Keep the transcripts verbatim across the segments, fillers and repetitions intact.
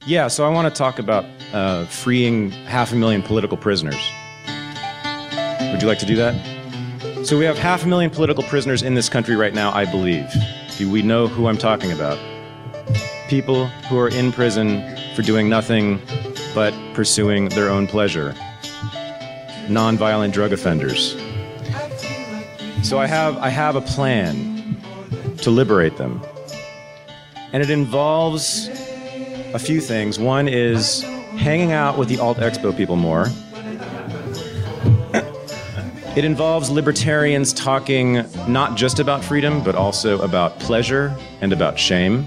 Yeah, so I want to talk about uh, freeing half a million political prisoners. Would you like to do that? So we have half a million political prisoners in this country right now, I believe. Do we know who I'm talking about? People who are in prison for doing nothing but pursuing their own pleasure. Non-violent drug offenders. So I have, I have a plan to liberate them. And it involves a few things. One is hanging out with the Alt-Expo people more. It involves libertarians talking not just about freedom, but also about pleasure and about shame.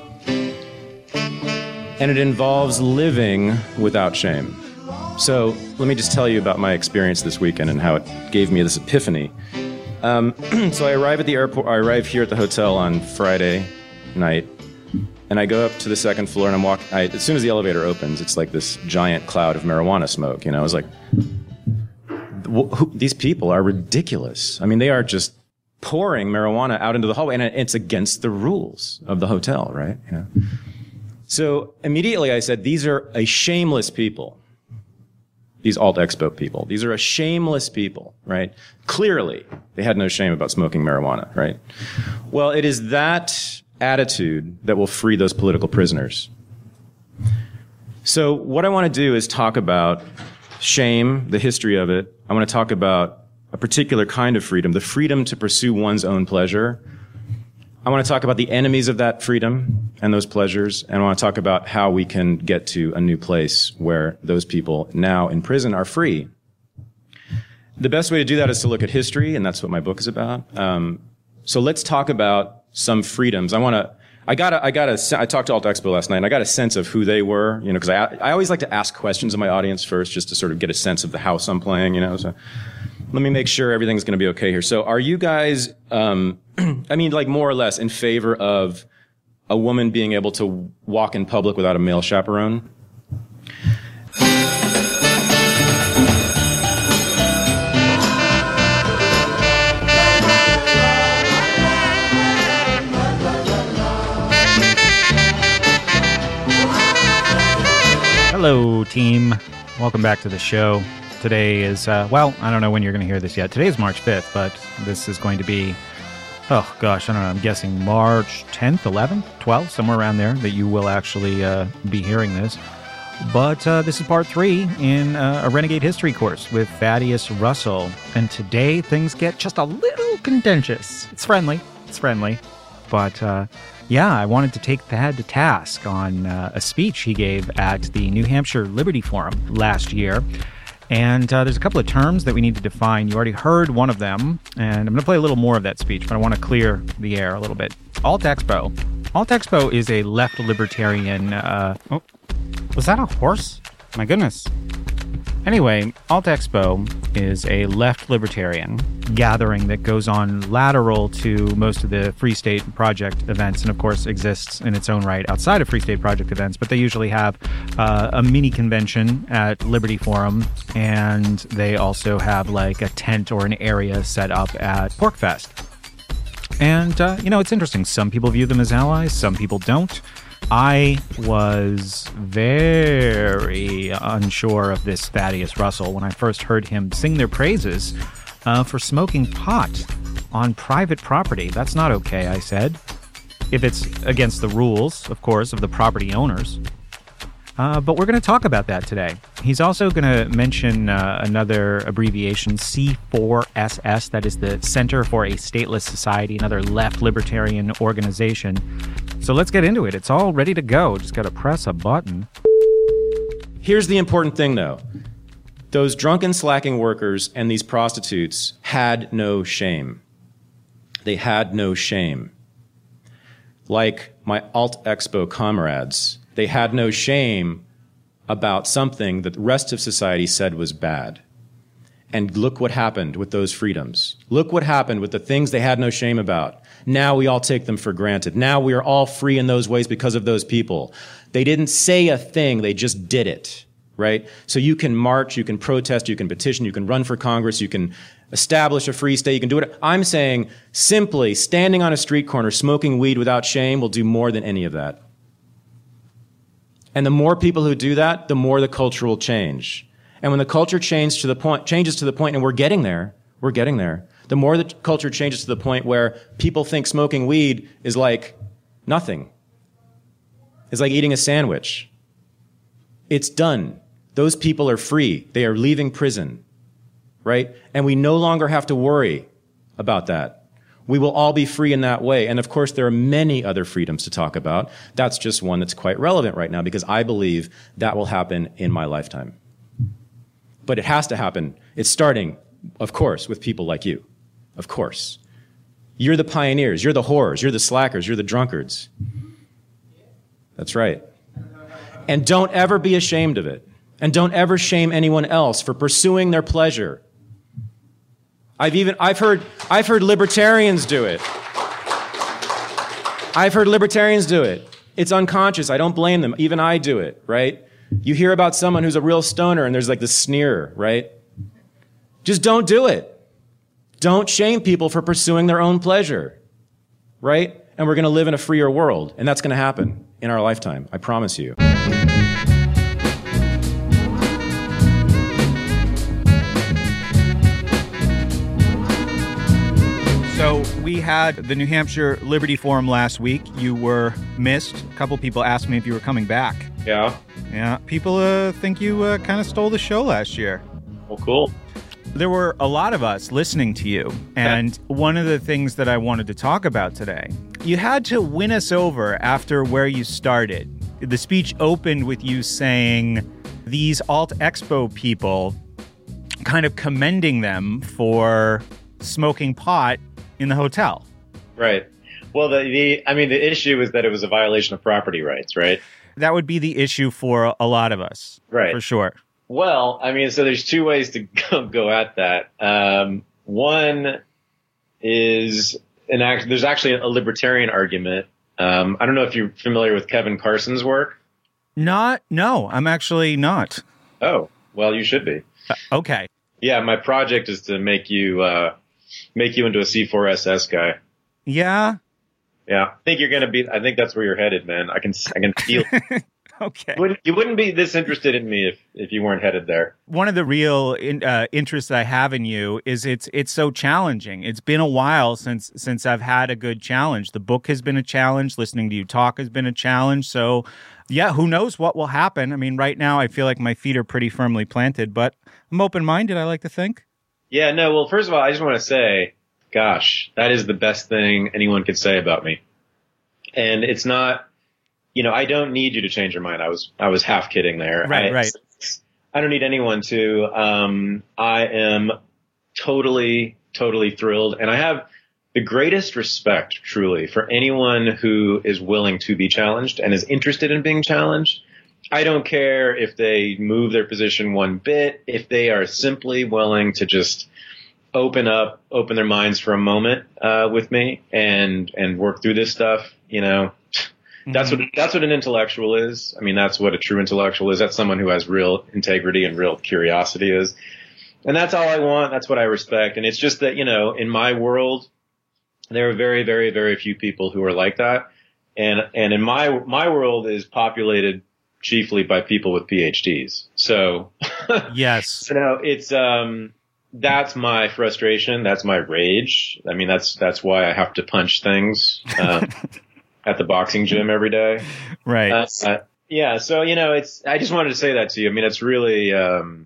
And it involves living without shame. So let me just tell you about my experience this weekend and how it gave me this epiphany. Um, so I arrive at the airport, I arrive here at the hotel on Friday night, and I go up to the second floor and I'm walking, I, as soon as the elevator opens, it's like this giant cloud of marijuana smoke, you know, I was like, who, these people are ridiculous. I mean, they are just pouring marijuana out into the hallway, and it's against the rules of the hotel, right? You know? So immediately I said, these are a shameless people. These Alt-Expo people. These are a shameless people, right? Clearly, they had no shame about smoking marijuana, right? Well, it is that attitude that will free those political prisoners. So what I want to do is talk about shame, the history of it. I want to talk about a particular kind of freedom, the freedom to pursue one's own pleasure. I want to talk about the enemies of that freedom and those pleasures, and I want to talk about how we can get to a new place where those people now in prison are free. The best way to do that is to look at history, and that's what my book is about. Um, so let's talk about some freedoms. I want to, I got a, I got a, I talked to Alt-Expo last night, and I got a sense of who they were, you know, because I, I always like to ask questions of my audience first, just to sort of get a sense of the house I'm playing, you know, so let me make sure everything's going to be okay here. So are you guys, um, I mean, like more or less in favor of a woman being able to walk in public without a male chaperone? Hello, team. Welcome back to the show. Today is, uh, well, I don't know when you're going to hear this yet. Today is March fifth, but this is going to be, oh gosh, I don't know, I'm guessing March tenth, eleventh, twelfth, somewhere around there that you will actually uh, be hearing this. But uh, this is part three in uh, a Renegade History course with Thaddeus Russell. And today things get just a little contentious. It's friendly. It's friendly. But uh, yeah, I wanted to take Thad to task on uh, a speech he gave at the New Hampshire Liberty Forum last year. And uh, there's a couple of terms that we need to define. You already heard one of them, and I'm going to play a little more of that speech, but I want to clear the air a little bit. Alt-Expo. Alt-Expo is a left libertarian... Uh, oh, was that a horse? My goodness. Anyway, Alt-Expo is a left libertarian gathering that goes on lateral to most of the Free State Project events, and of course exists in its own right outside of Free State Project events, but they usually have uh, a mini convention at Liberty Forum, and they also have like a tent or an area set up at PorcFest. And, uh, you know, it's interesting. Some people view them as allies, some people don't. I was very unsure of this Thaddeus Russell when I first heard him sing their praises uh, for smoking pot on private property. That's not okay, I said. If it's against the rules, of course, of the property owners. Uh, but we're going to talk about that today. He's also going to mention uh, another abbreviation, C four S S, that is the Center for a Stateless Society, another left libertarian organization. So let's get into it. It's all ready to go. Just got to press a button. Here's the important thing, though. Those drunken, slacking workers and these prostitutes had no shame. They had no shame. Like my Alt-Expo comrades, they had no shame about something that the rest of society said was bad. And look what happened with those freedoms. Look what happened with the things they had no shame about. Now we all take them for granted. Now we are all free in those ways because of those people. They didn't say a thing, they just did it, right? So you can march, you can protest, you can petition, you can run for Congress, you can establish a free state, you can do it. I'm saying simply standing on a street corner smoking weed without shame will do more than any of that. And the more people who do that, the more the culture will change. And when the culture changes to the point, changes to the point, and we're getting there, we're getting there, the more the culture changes to the point where people think smoking weed is like nothing. It's like eating a sandwich. It's done. Those people are free. They are leaving prison, right? And we no longer have to worry about that. We will all be free in that way. And of course, there are many other freedoms to talk about. That's just one that's quite relevant right now because I believe that will happen in my lifetime. But it has to happen. It's starting, of course, with people like you. Of course. You're the pioneers. You're the whores. You're the slackers. You're the drunkards. That's right. And don't ever be ashamed of it. And don't ever shame anyone else for pursuing their pleasure. I've even, I've heard, I've heard libertarians do it. I've heard libertarians do it. It's unconscious. I don't blame them. Even I do it, right? You hear about someone who's a real stoner and there's like this sneer, right? Just don't do it. Don't shame people for pursuing their own pleasure, right? And we're going to live in a freer world, and that's going to happen in our lifetime. I promise you. So we had the New Hampshire Liberty Forum last week. You were missed. A couple people asked me if you were coming back. Yeah. Yeah. People uh, think you uh, kind of stole the show last year. Well, cool. There were a lot of us listening to you, and one of the things that I wanted to talk about today, you had to win us over after where you started. The speech opened with you saying these Alt Expo people, kind of commending them for smoking pot in the hotel. Right. Well, the, the I mean, the issue is that it was a violation of property rights, right? That would be the issue for a lot of us, right? For sure. Well, I mean, so there's two ways to go, go at that. Um, one is an act. There's actually a libertarian argument. Um, I don't know if you're familiar with Kevin Carson's work. Not, no, I'm actually not. Oh, well, you should be. Uh, okay. Yeah, my project is to make you uh, make you into a C four S S guy. Yeah. Yeah, I think you're gonna be. I think that's where you're headed, man. I can, I can feel. Okay. You wouldn't, you wouldn't be this interested in me if, if you weren't headed there. One of the real in, uh, interests I have in you is it's it's so challenging. It's been a while since since I've had a good challenge. The book has been a challenge. Listening to you talk has been a challenge. So, yeah, who knows what will happen? I mean, right now I feel like my feet are pretty firmly planted, but I'm open-minded, I like to think. Yeah, no, well, first of all, I just want to say, gosh, that is the best thing anyone could say about me. And it's not... You know, I don't need you to change your mind. I was, I was half kidding there. Right, I, right. I don't need anyone to. Um, I am totally, totally thrilled. And I have the greatest respect, truly, for anyone who is willing to be challenged and is interested in being challenged. I don't care if they move their position one bit, if they are simply willing to just open up, open their minds for a moment, uh, with me and, and work through this stuff, you know. That's what that's what an intellectual is. I mean, that's what a true intellectual is. That's someone who has real integrity and real curiosity is. And that's all I want. That's what I respect. And it's just that, you know, in my world, there are very, very, very few people who are like that. And and in my my world is populated chiefly by people with P H Ds. So yes. So no, it's um that's my frustration. That's my rage. I mean, that's that's why I have to punch things. Um, at the boxing gym every day. Right. Uh, uh, yeah. So, you know, it's, I just wanted to say that to you. I mean, it's really, um,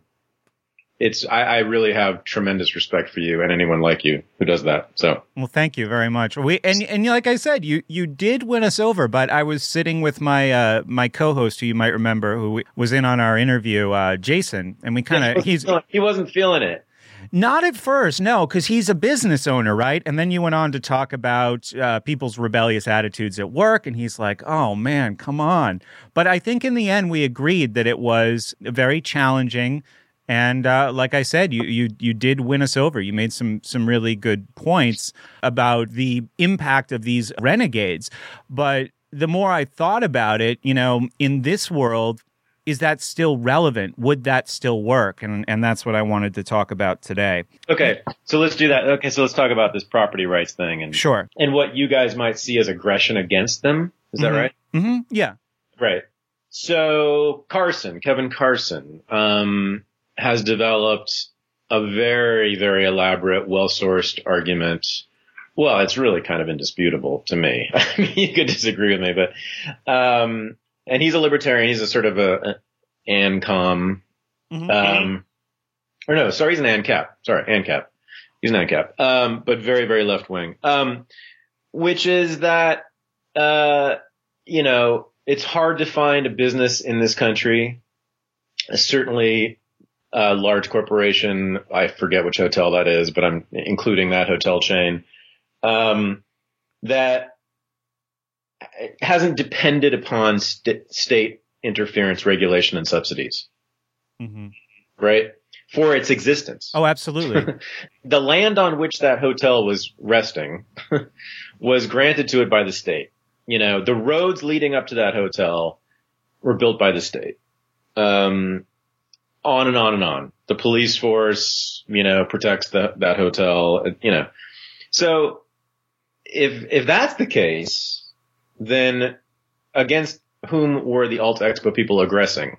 it's, I, I really have tremendous respect for you and anyone like you who does that. So. Well, thank you very much. We, and, and like I said, you, you did win us over, but I was sitting with my, uh, my co-host who you might remember who was in on our interview, uh, Jason, and we kind of, yeah, he he's, feeling, he wasn't feeling it. Not at first, no, because he's a business owner, right? And then you went on to talk about uh, people's rebellious attitudes at work, and he's like, oh, man, come on. But I think in the end, we agreed that it was very challenging. And uh, like I said, you, you you did win us over. You made some some really good points about the impact of these renegades. But the more I thought about it, you know, in this world, is that still relevant? Would that still work? And and that's what I wanted to talk about today. Okay, so let's do that. Okay, so let's talk about this property rights thing and sure, and what you guys might see as aggression against them. Is mm-hmm. that right? Mm-hmm. Yeah. Right. So Carson, Kevin Carson, um, has developed a very, very elaborate, well-sourced argument. Well, it's really kind of indisputable to me. I mean, you could disagree with me, but, um, and he's a libertarian. He's a sort of a, a ANCOM, Mm-hmm. um, or no, sorry, he's an ANCAP. Sorry, ANCAP. He's an ANCAP. Um, but very, very left-wing. Um, which is that, uh, you know, it's hard to find a business in this country, certainly a large corporation. I forget which hotel that is, but I'm including that hotel chain, um, that hasn't depended upon st- state interference, regulation, and subsidies, Mm-hmm. right? For its existence. Oh, absolutely. The land on which that hotel was resting was granted to it by the state. You know, the roads leading up to that hotel were built by the state. Um, on and on and on. The police force, you know, protects the, that hotel, you know. So if, if that's the case, then against whom were the Alt Expo people aggressing?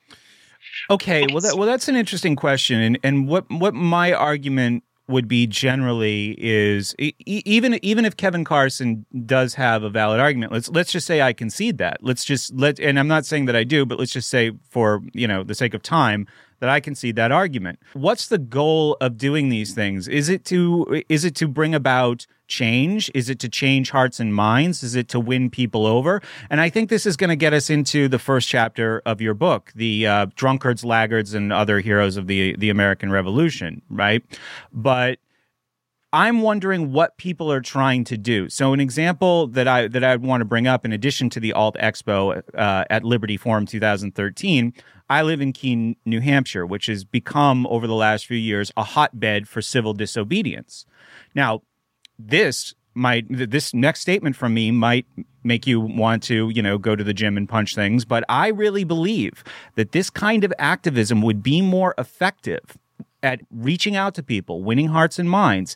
Okay, well, that, well, that's an interesting question, and and what what my argument would be generally is e- even even if Kevin Carson does have a valid argument, let's let's just say I concede that. Let's just let, and I'm not saying that I do, but let's just say for you know the sake of time that I concede that argument. What's the goal of doing these things? Is it to is it to bring about change? Is it to change hearts and minds? Is it to win people over? And I think this is going to get us into the first chapter of your book, the uh, drunkards, laggards, and other heroes of the the American Revolution, right? But I'm wondering what people are trying to do. So an example that I that I want to bring up, in addition to the Alt Expo uh, at Liberty Forum two thousand thirteen, I live in Keene, New Hampshire, which has become over the last few years a hotbed for civil disobedience. Now, this might this next statement from me might make you want to, you know, go to the gym and punch things, but I really believe that this kind of activism would be more effective at reaching out to people, winning hearts and minds,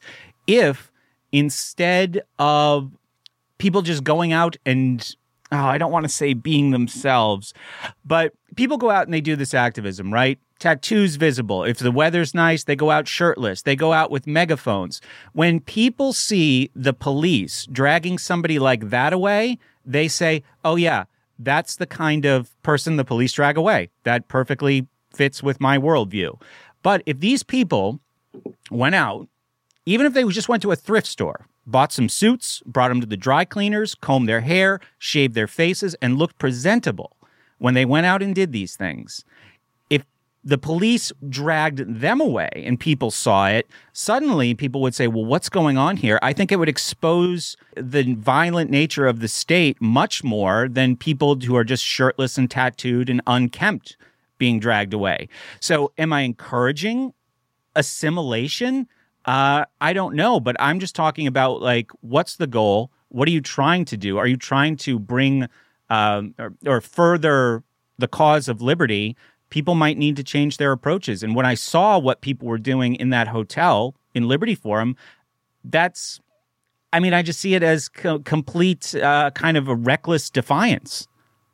if instead of people just going out and, oh, I don't want to say being themselves, but people go out and they do this activism, right? Tattoos visible. If the weather's nice, they go out shirtless. They go out with megaphones. When people see the police dragging somebody like that away, they say, oh yeah, that's the kind of person the police drag away. That perfectly fits with my worldview. But if these people went out, even if they just went to a thrift store, bought some suits, brought them to the dry cleaners, combed their hair, shaved their faces, and looked presentable when they went out and did these things, if the police dragged them away and people saw it, suddenly people would say, well, what's going on here? I think it would expose the violent nature of the state much more than people who are just shirtless and tattooed and unkempt being dragged away. So am I encouraging assimilation? Uh, I don't know, but I'm just talking about, like, what's the goal? What are you trying to do? Are you trying to bring um, or, or further the cause of liberty? People might need to change their approaches. And when I saw what people were doing in that hotel in Liberty Forum, that's, I mean, I just see it as co- complete uh, kind of a reckless defiance.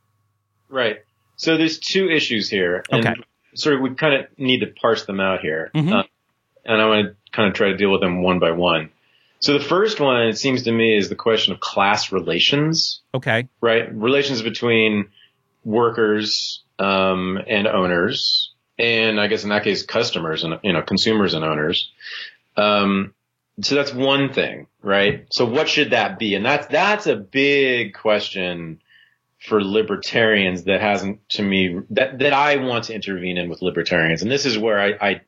Right. So there's two issues here. And Okay. sort of we kind of need to parse them out here. Mhm. Uh, and I want to kind of try to deal with them one by one. So the first one, it seems to me, is the question of class relations, Okay. right? Relations between workers um, and owners, and I guess in that case, customers and, you know, consumers and owners. Um, so that's one thing, right? So what should that be? And that's, that's a big question for libertarians that hasn't, to me, that, that I want to intervene in with libertarians. And this is where I, I,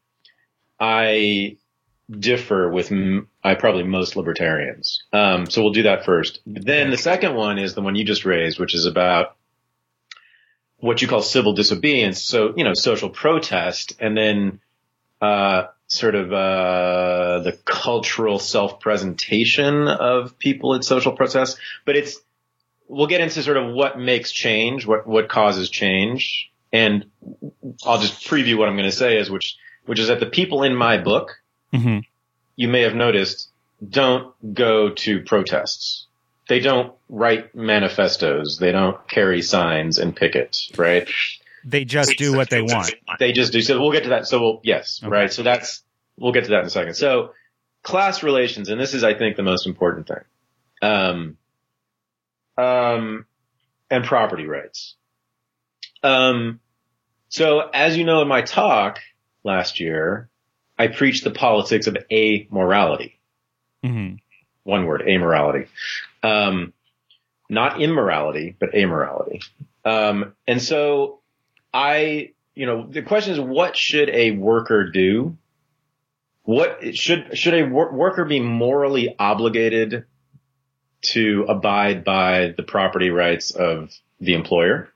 I differ with m- I probably most libertarians. Um, so we'll do that first. Then the second one is the one you just raised, which is about what you call civil disobedience. So, you know, social protest, and then, uh, sort of, uh, the cultural self-presentation of people at social protest. But it's, we'll get into sort of what makes change, what, what causes change. And I'll just preview what I'm going to say is, which, which is that the people in my book, Mm-hmm. you may have noticed, don't go to protests. they don't write manifestos. They don't carry signs and picket, right? They just do what they want. They just do. So we'll get to that. So we'll, yes, Okay. right. So that's, we'll get to that in a second. So class relations, and this is, I think, the most important thing. Um, um, and property rights. Um, so as you know, in my talk last year, I preached the politics of amorality. Mm-hmm. One word, amorality. Um, not immorality, but amorality. Um, and so I, you know, the question is, what should a worker do? What should, should a wor- worker be morally obligated to abide by the property rights of the employer?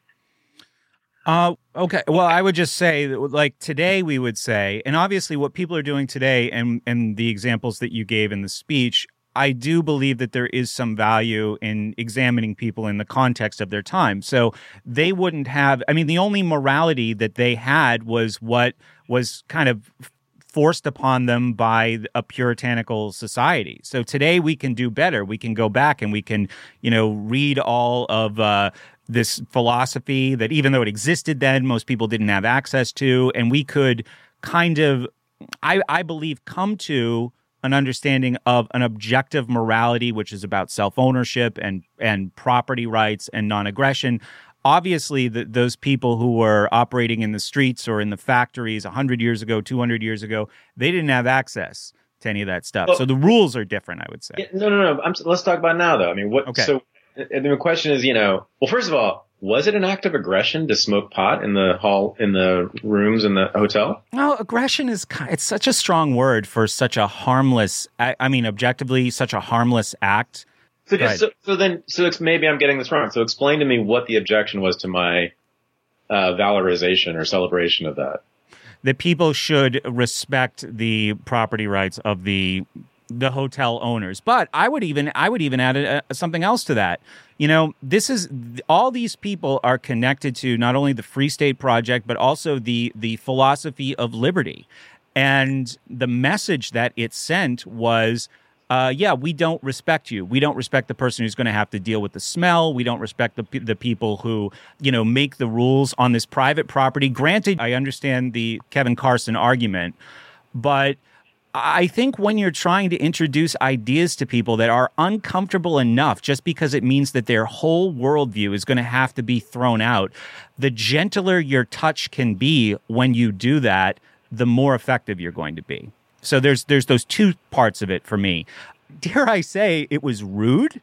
Uh, okay. Well, I would just say that, like, today we would say, and obviously what people are doing today and, and the examples that you gave in the speech, I do believe that there is some value in examining people in the context of their time. So they wouldn't have, I mean, the only morality that they had was what was kind of forced upon them by a puritanical society. So today we can do better. We can go back and we can, you know, read all of uh, this philosophy that, even though it existed then, most people didn't have access to, and we could kind of, I, I believe, come to an understanding of an objective morality, which is about self-ownership and and property rights and non-aggression. Obviously, the, those people who were operating in the streets or in the factories one hundred years ago, two hundred years ago, they didn't have access to any of that stuff. Well, so the rules are different, I would say. Yeah, no, no, no. I'm, let's talk about now, though. I mean, what? Okay. So and the question is, you know, well, first of all, was it an act of aggression to smoke pot in the hall, in the rooms in the hotel? No, aggression is, it's such a strong word for such a harmless, I, I mean, objectively, such a harmless act. So, just, so, so then, so it's, maybe I'm getting this wrong. So explain to me what the objection was to my uh, valorization or celebration of that. That people should respect the property rights of the the hotel owners. But I would even I would even add a, a, something else to that. You know, this is, all these people are connected to not only the Free State Project, but also the the philosophy of liberty. And the message that it sent was, uh, yeah, we don't respect you. We don't respect the person who's going to have to deal with the smell. We don't respect the the people who, you know, make the rules on this private property. Granted, I understand the Kevin Carson argument, but I think when you're trying to introduce ideas to people that are uncomfortable enough, just because it means that their whole worldview is going to have to be thrown out, the gentler your touch can be when you do that, the more effective you're going to be. So there's there's those two parts of it for me. Dare I say, it was rude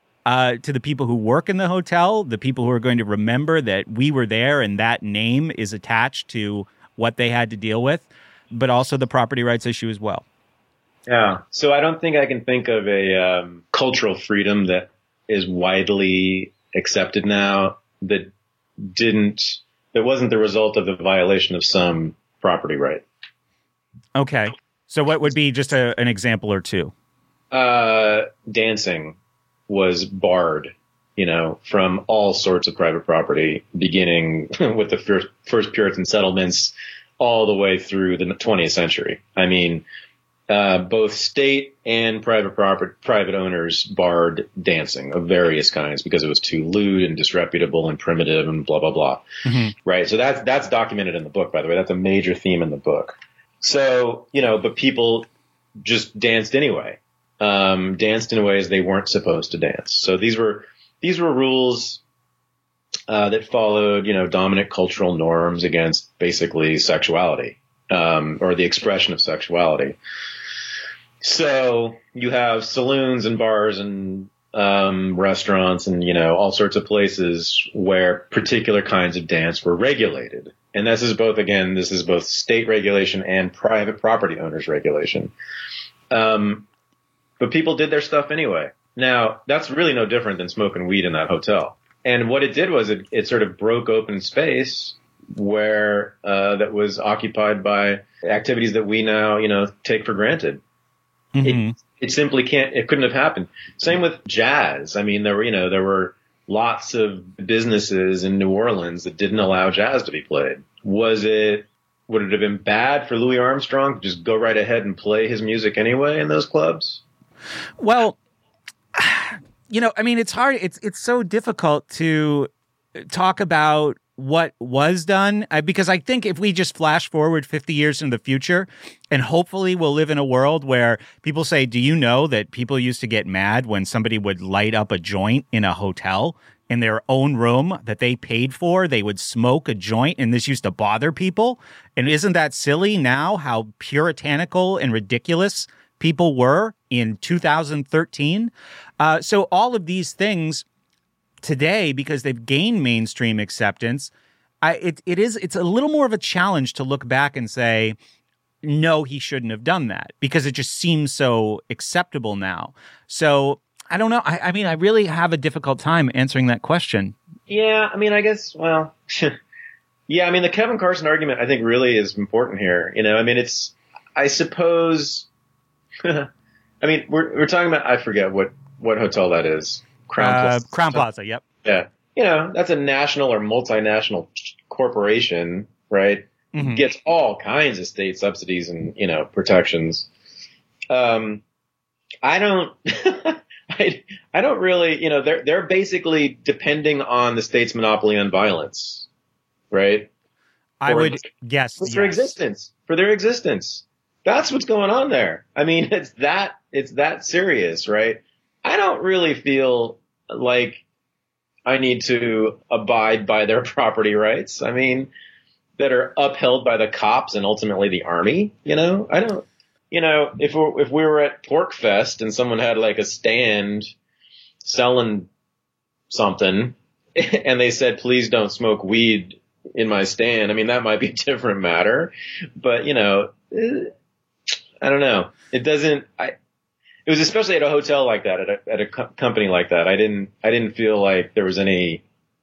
uh, to the people who work in the hotel, the people who are going to remember that we were there and that name is attached to what they had to deal with, but also the property rights issue as well. Yeah. So I don't think I can think of a um, cultural freedom that is widely accepted now that didn't, that wasn't the result of the violation of some property right. Okay. So what would be just a, an example or two? Uh, dancing was barred, you know, from all sorts of private property, beginning with the first, first Puritan settlements all the way through the twentieth century. I mean, uh, both state and private property, private owners barred dancing of various kinds because it was too lewd and disreputable and primitive and blah, blah, blah. Mm-hmm. Right. So that's, that's documented in the book, by the way. That's a major theme in the book. So, you know, but people just danced anyway, um, danced in ways they weren't supposed to dance. So these were, these were rules Uh, that followed, you know, dominant cultural norms against basically sexuality, um, or the expression of sexuality. So you have saloons and bars and um, restaurants and, you know, all sorts of places where particular kinds of dance were regulated. And this is both, again, this is both state regulation and private property owners regulation. Um, but people did their stuff anyway. Now, that's really no different than smoking weed in that hotel. And what it did was it, it sort of broke open space where uh, that was occupied by activities that we now, you know, take for granted. Mm-hmm. It, it simply can't. It couldn't have happened. Same with jazz. I mean, there were, you know, there were lots of businesses in New Orleans that didn't allow jazz to be played. Was it? Would it have been bad for Louis Armstrong to just go right ahead and play his music anyway in those clubs? Well, you know, I mean, it's hard. It's it's so difficult to talk about what was done uh, because I think if we just flash forward fifty years into the future, and hopefully we'll live in a world where people say, do you know that people used to get mad when somebody would light up a joint in a hotel in their own room that they paid for? They would smoke a joint, and this used to bother people. And isn't that silly now how puritanical and ridiculous people were in two thousand thirteen? Uh, so all of these things today, because they've gained mainstream acceptance, I, it, it is, it's a little more of a challenge to look back and say, no, he shouldn't have done that, because it just seems so acceptable now. So I don't know. I, I mean, I really have a difficult time answering that question. Yeah, I mean, I guess, well, yeah, I mean, the Kevin Carson argument, I think, really is important here. You know, I mean, it's, I suppose, I mean, we're we're talking about, I forget what, what hotel that is. Crown uh, Plaza. Crown Plaza, yep. Yeah. You know, that's a national or multinational corporation, right? Mm-hmm. Gets all kinds of state subsidies and, you know, protections. Um, I don't, I, I don't really, you know, they're, they're basically depending on the state's monopoly on violence, right? I or, would guess. For yes. their existence, for their existence. That's what's going on there. I mean, it's that, it's that serious, right? I don't really feel like I need to abide by their property rights. I mean, that are upheld by the cops and ultimately the army, you know? I don't, you know, if we're, if we were at Pork Fest and someone had like a stand selling something and they said, please don't smoke weed in my stand, I mean, that might be a different matter. But, you know, I don't know. It doesn't, I, It was especially at a hotel like that, at a, at a co- company like that. I didn't, I didn't feel like there was any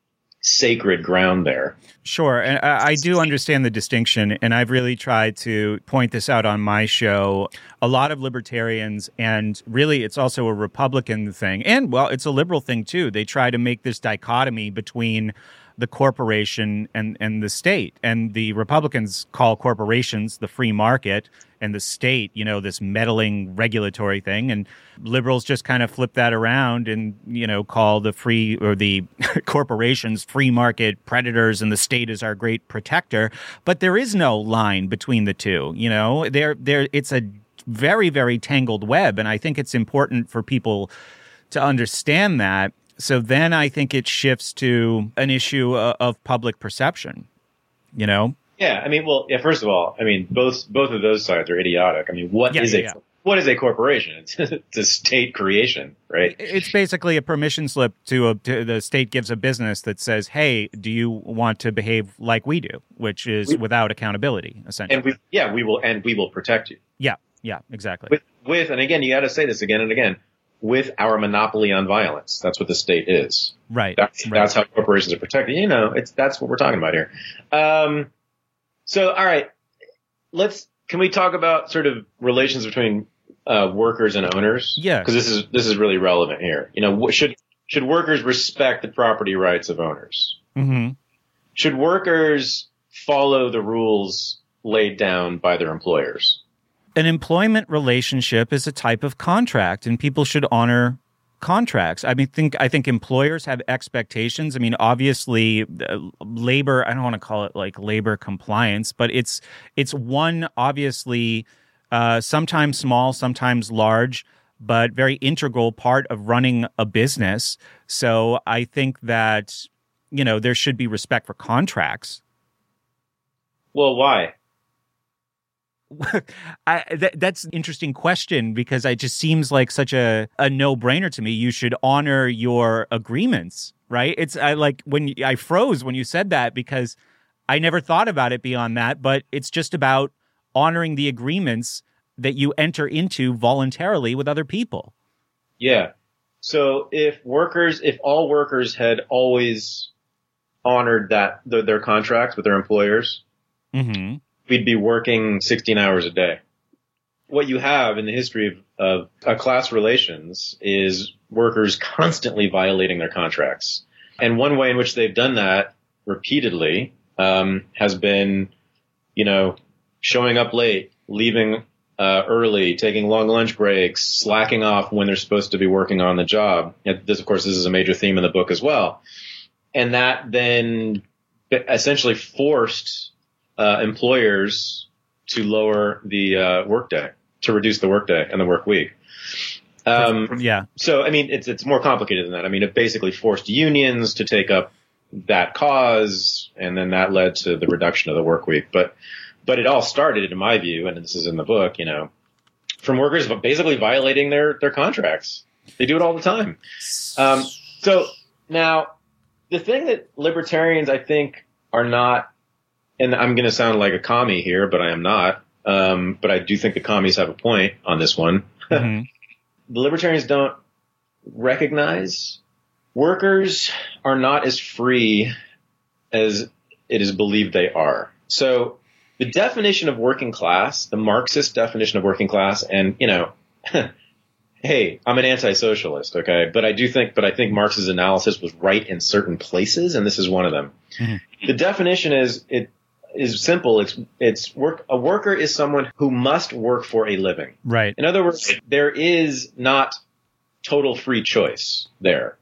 sacred ground there. Sure. And I, I do understand the distinction. And I've really tried to point this out on my show. A lot of libertarians, and really it's also a Republican thing. And well, it's a liberal thing too. They try to make this dichotomy between the corporation and, and the state. And the Republicans call corporations the free market and the state, you know, this meddling regulatory thing. And liberals just kind of flip that around and, you know, call the free or the corporations free market predators and the state is our great protector. But there is no line between the two, you know, there, there, it's a very, very tangled web. And I think it's important for people to understand that. So then I think it shifts to an issue uh, of public perception, you know? Yeah, I mean, well, yeah, first of all, I mean, both both of those sides are idiotic. I mean, what yeah, is yeah, a yeah. what is a corporation? It's, it's a state creation, right? It's basically a permission slip to, a, to the state gives a business that says, hey, do you want to behave like we do, which is we, without accountability, essentially. And we, yeah, we will, and we will protect you. Yeah, yeah, exactly. With, with and again, you got to say this again and again, with our monopoly on violence. That's what the state is. Right. That's, right. that's how corporations are protected. You know, it's that's what we're talking about here. Um, so, all right, let's. Can we talk about sort of relations between uh, workers and owners? Yeah. Because this is this is really relevant here. You know, should should workers respect the property rights of owners? Mm-hmm. Should workers follow the rules laid down by their employers? An employment relationship is a type of contract, and people should honor contracts. I mean, think I think employers have expectations. I mean, obviously, uh, labor. I don't want to call it like labor compliance, but it's it's one obviously uh, sometimes small, sometimes large, but very integral part of running a business. So I think that you know there should be respect for contracts. Well, why? I, th- that's an interesting question because it just seems like such a, a no-brainer to me. You should honor your agreements, right? It's I like when you, I froze when you said that because I never thought about it beyond that, but it's just about honoring the agreements that you enter into voluntarily with other people. Yeah. So if workers, if all workers had always honored that the, their contracts with their employers, mm-hmm. we'd be working sixteen hours a day. What you have in the history of, of uh, class relations is workers constantly violating their contracts. And one way in which they've done that repeatedly um, has been, you know, showing up late, leaving uh, early, taking long lunch breaks, slacking off when they're supposed to be working on the job. And this, of course, this is a major theme in the book as well. And that then essentially forced uh, employers to lower the uh, workday, to reduce the workday and the work week. Um, yeah. So, I mean, it's it's more complicated than that. I mean, it basically forced unions to take up that cause, and then that led to the reduction of the work week. But but it all started, in my view, and this is in the book, you know, from workers basically violating their their contracts. They do it all the time. Um, so now, the thing that libertarians, I think, are not, and I'm going to sound like a commie here, but I am not. Um, but I do think the commies have a point on this one. Mm-hmm. The libertarians don't recognize workers are not as free as it is believed they are. So the definition of working class, the Marxist definition of working class, and, you know, hey, I'm an anti-socialist, okay? But I do think, but I think Marx's analysis was right in certain places, and this is one of them. Mm-hmm. The definition is, it is simple. It's, it's work, a worker is someone who must work for a living. Right. In other words, there is not total free choice there.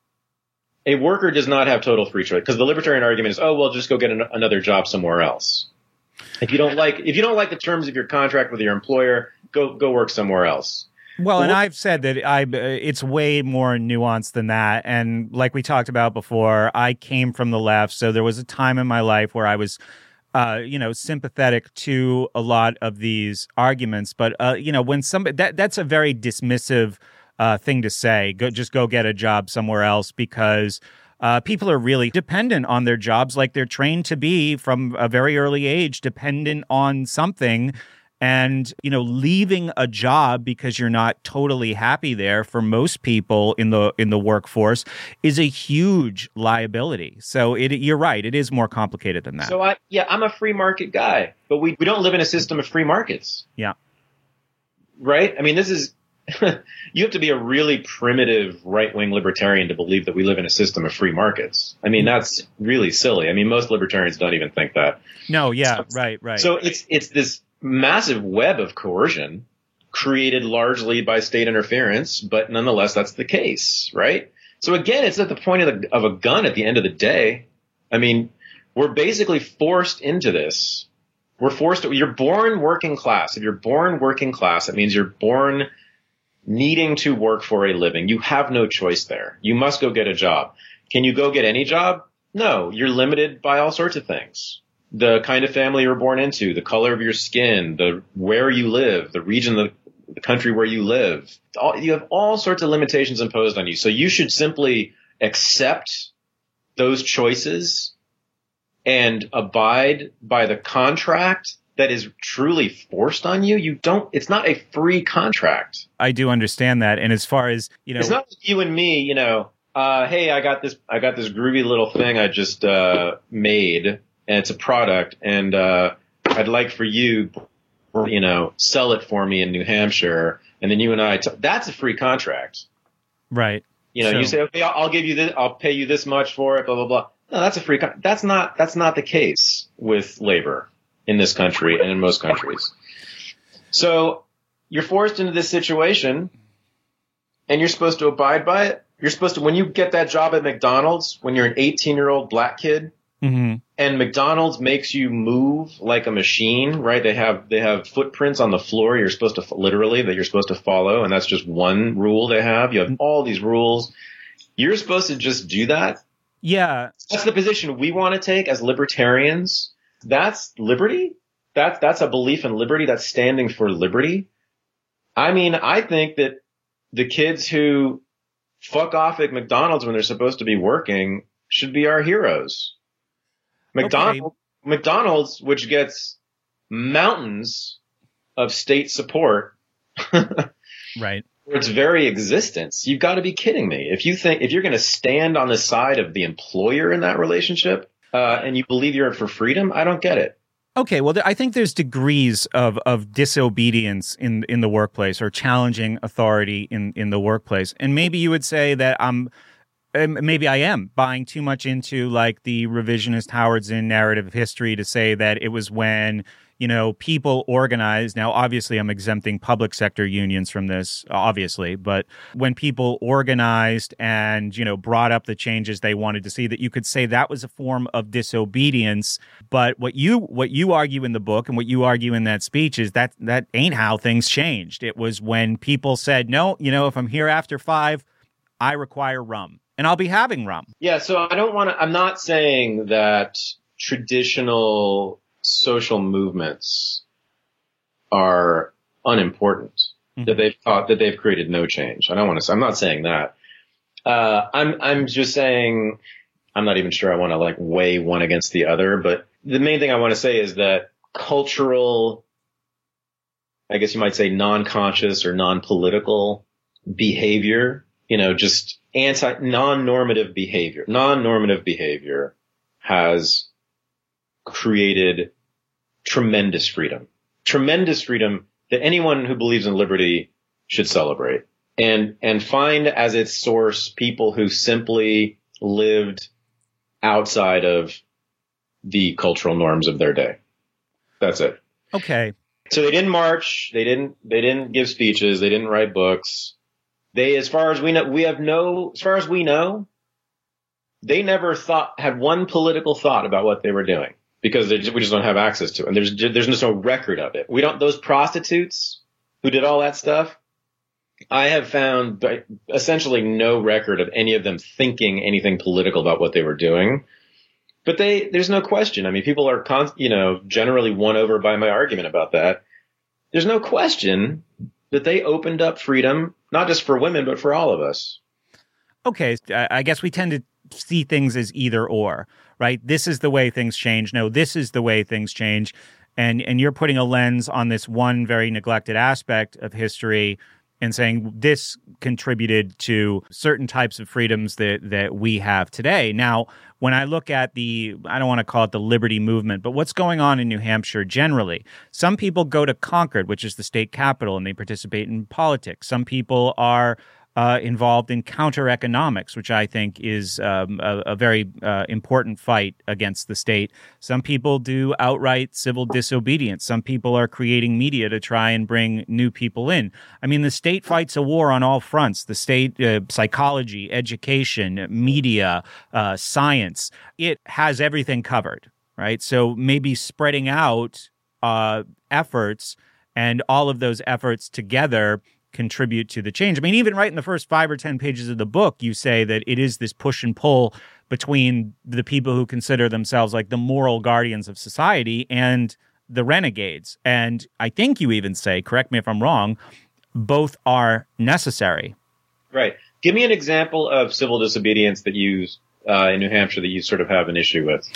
A worker does not have total free choice, because the libertarian argument is, oh, well, just go get an, another job somewhere else. If you don't like, if you don't like the terms of your contract with your employer, go, go work somewhere else. Well, and I've said that I it's way more nuanced than that. And like we talked about before, I came from the left. So there was a time in my life where I was, uh, you know, sympathetic to a lot of these arguments. But, uh, you know, when somebody that that's a very dismissive uh, thing to say, go just go get a job somewhere else, because uh, people are really dependent on their jobs, like they're trained to be from a very early age, dependent on something. And, you know, leaving a job because you're not totally happy there for most people in the in the workforce is a huge liability. So it, you're right. It is more complicated than that. So, I, yeah, I'm a free market guy, but we, we don't live in a system of free markets. Yeah. Right? I mean, this is you have to be a really primitive right-wing libertarian to believe that we live in a system of free markets. I mean, that's really silly. I mean, most libertarians don't even think that. No, yeah, so, right, right. So it's it's this massive web of coercion created largely by state interference, but nonetheless, that's the case, right? So again, it's at the point of, the, of a gun at the end of the day. I mean, we're basically forced into this. We're forced to, you're born working class. If you're born working class, it means you're born needing to work for a living. You have no choice there. You must go get a job. Can you go get any job? No, you're limited by all sorts of things. The kind of family you're born into, the color of your skin, the where you live, the region of the country where you live. All, you have all sorts of limitations imposed on you. So you should simply accept those choices and abide by the contract that is truly forced on you. You don't, it's not a free contract. I do understand that. And as far as, you know, it's not like you and me, you know, uh, hey, I got this, I got this groovy little thing I just, uh, made. And it's a product, and uh, I'd like for you, you know, sell it for me in New Hampshire, and then you and I. T- that's a free contract, right? You know, so, you say, okay, I'll, I'll give you this, I'll pay you this much for it, blah blah blah. No, that's a free. Con- that's not. That's not the case with labor in this country and in most countries. So you're forced into this situation, and you're supposed to abide by it. You're supposed to, when you get that job at McDonald's, when you're an eighteen-year-old black kid. Mm-hmm. And McDonald's makes you move like a machine, right? They have they have footprints on the floor you're supposed to literally that you're supposed to follow, and that's just one rule they have. You have all these rules. You're supposed to just do that. Yeah, that's the position we want to take as libertarians. That's liberty. That's that's a belief in liberty. That's standing for liberty. I mean, I think that the kids who fuck off at McDonald's when they're supposed to be working should be our heroes. McDonald's, okay. McDonald's, which gets mountains of state support, right, for its very existence. You've got to be kidding me. If you think, if you're going to stand on the side of the employer in that relationship, uh, and you believe you're for freedom, I don't get it. Okay, well, I think there's degrees of, of disobedience in in the workplace, or challenging authority in, in the workplace. And maybe you would say that I'm um, maybe I am buying too much into like the revisionist Howard Zinn narrative of history to say that it was when, you know, people organized. Now, obviously, I'm exempting public sector unions from this, obviously, but when people organized and, you know, brought up the changes they wanted to see, that you could say that was a form of disobedience. But what you what you argue in the book and what you argue in that speech is that that ain't how things changed. It was when people said, no, you know, if I'm here after five, I require rum and I'll be having rum. Yeah. So I don't want to, I'm not saying that traditional social movements are unimportant, mm-hmm. that they've thought that they've created no change. I don't want to say, I'm not saying that. Uh, I'm, I'm just saying, I'm not even sure I want to like weigh one against the other, but the main thing I want to say is that cultural, I guess you might say non-conscious or non-political behavior, you know, just anti, non-normative behavior, non-normative behavior has created tremendous freedom, tremendous freedom that anyone who believes in liberty should celebrate and, and find as its source people who simply lived outside of the cultural norms of their day. That's it. Okay. So they didn't march. They didn't, they didn't give speeches. They didn't write books. They, as far as we know, we have no, as far as we know, they never thought, had one political thought about what they were doing. Because just, we just don't have access to it. And there's there's just no record of it. We don't, those prostitutes who did all that stuff, I have found essentially no record of any of them thinking anything political about what they were doing. But they, there's no question. I mean, people are, con, you know, generally won over by my argument about that. There's no question that they opened up freedom, not just for women, but for all of us. Okay. I guess we tend to see things as either or. Right? This is the way things change. No, this is the way things change. And and you're putting a lens on this one very neglected aspect of history and saying this contributed to certain types of freedoms that, that we have today. Now, when I look at the, I don't want to call it the liberty movement, but what's going on in New Hampshire generally, some people go to Concord, which is the state capital, and they participate in politics. Some people are Uh, involved in counter economics, which I think is um, a, a very uh, important fight against the state. Some people do outright civil disobedience. Some people are creating media to try and bring new people in. I mean, the state fights a war on all fronts. The state, uh, psychology, education, media, uh, science, it has everything covered, right? So maybe spreading out uh, efforts and all of those efforts together contribute to the change. I mean, even right in the first five or ten pages of the book, you say that it is this push and pull between the people who consider themselves like the moral guardians of society and the renegades. And I think you even say, correct me if I'm wrong, both are necessary. Right. Give me an example of civil disobedience that you, uh, in New Hampshire, that you sort of have an issue with.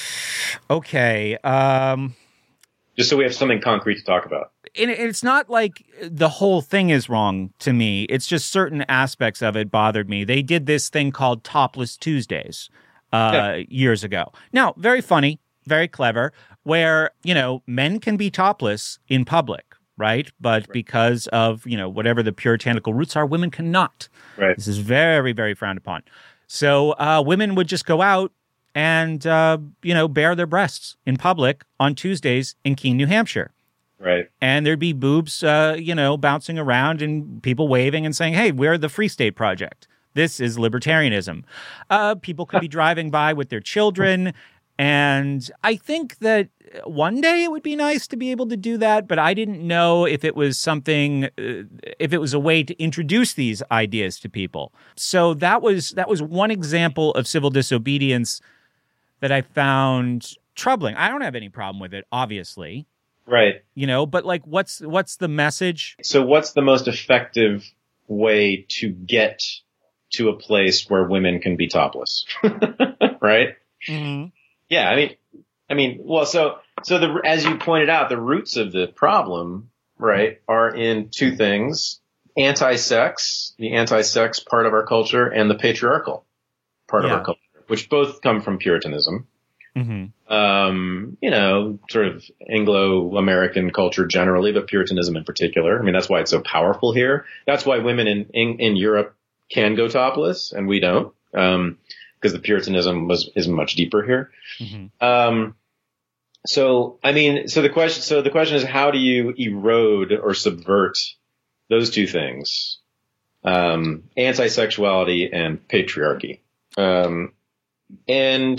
Okay. Um, Just so we have something concrete to talk about. And it's not like the whole thing is wrong to me. It's just certain aspects of it bothered me. They did this thing called Topless Tuesdays uh, yeah. years ago. Now, very funny, very clever, where, you know, men can be topless in public, right? But right. because of, you know, whatever the puritanical roots are, women cannot. Right. This is very, very frowned upon. So uh, women would just go out and, uh, you know, bare their breasts in public on Tuesdays in Keene, New Hampshire. Right. And there'd be boobs, uh, you know, bouncing around and people waving and saying, hey, we're the Free State Project. This is libertarianism. Uh, people could be driving by with their children. And I think that one day it would be nice to be able to do that. But I didn't know if it was something, uh, if it was a way to introduce these ideas to people. So that was that was one example of civil disobedience that I found troubling. I don't have any problem with it, obviously. Right. You know, but like, what's what's the message? So what's the most effective way to get to a place where women can be topless? Right? Mm-hmm. Yeah. I mean, I mean, well, so, so the, as you pointed out, the roots of the problem, right, are in two things: anti-sex, the anti-sex part of our culture, and the patriarchal part yeah. of our culture, which both come from Puritanism. Mm-hmm. Um, you know, sort of Anglo-American culture generally, but Puritanism in particular. I mean, that's why it's so powerful here. That's why women in, in, in Europe can go topless and we don't. um, because the Puritanism was is much deeper here. Mm-hmm. Um, so I mean, so the question, so the question is, how do you erode or subvert those two things, um, anti-sexuality and patriarchy, um, and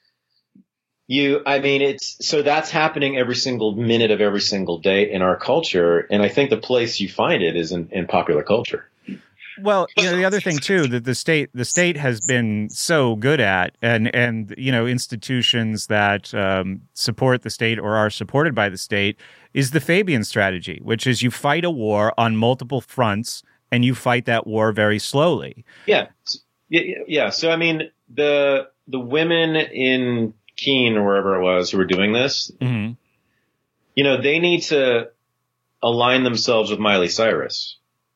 You, I mean, it's, so that's happening every single minute of every single day in our culture. And I think the place you find it is in, in popular culture. Well, you know, the other thing too, that the state, the state has been so good at, and, and, you know, institutions that um, support the state or are supported by the state is the Fabian strategy, which is you fight a war on multiple fronts and you fight that war very slowly. Yeah. Yeah. yeah. So, I mean, the, the women in Keene or wherever it was who were doing this, mm-hmm. you know, they need to align themselves with Miley Cyrus.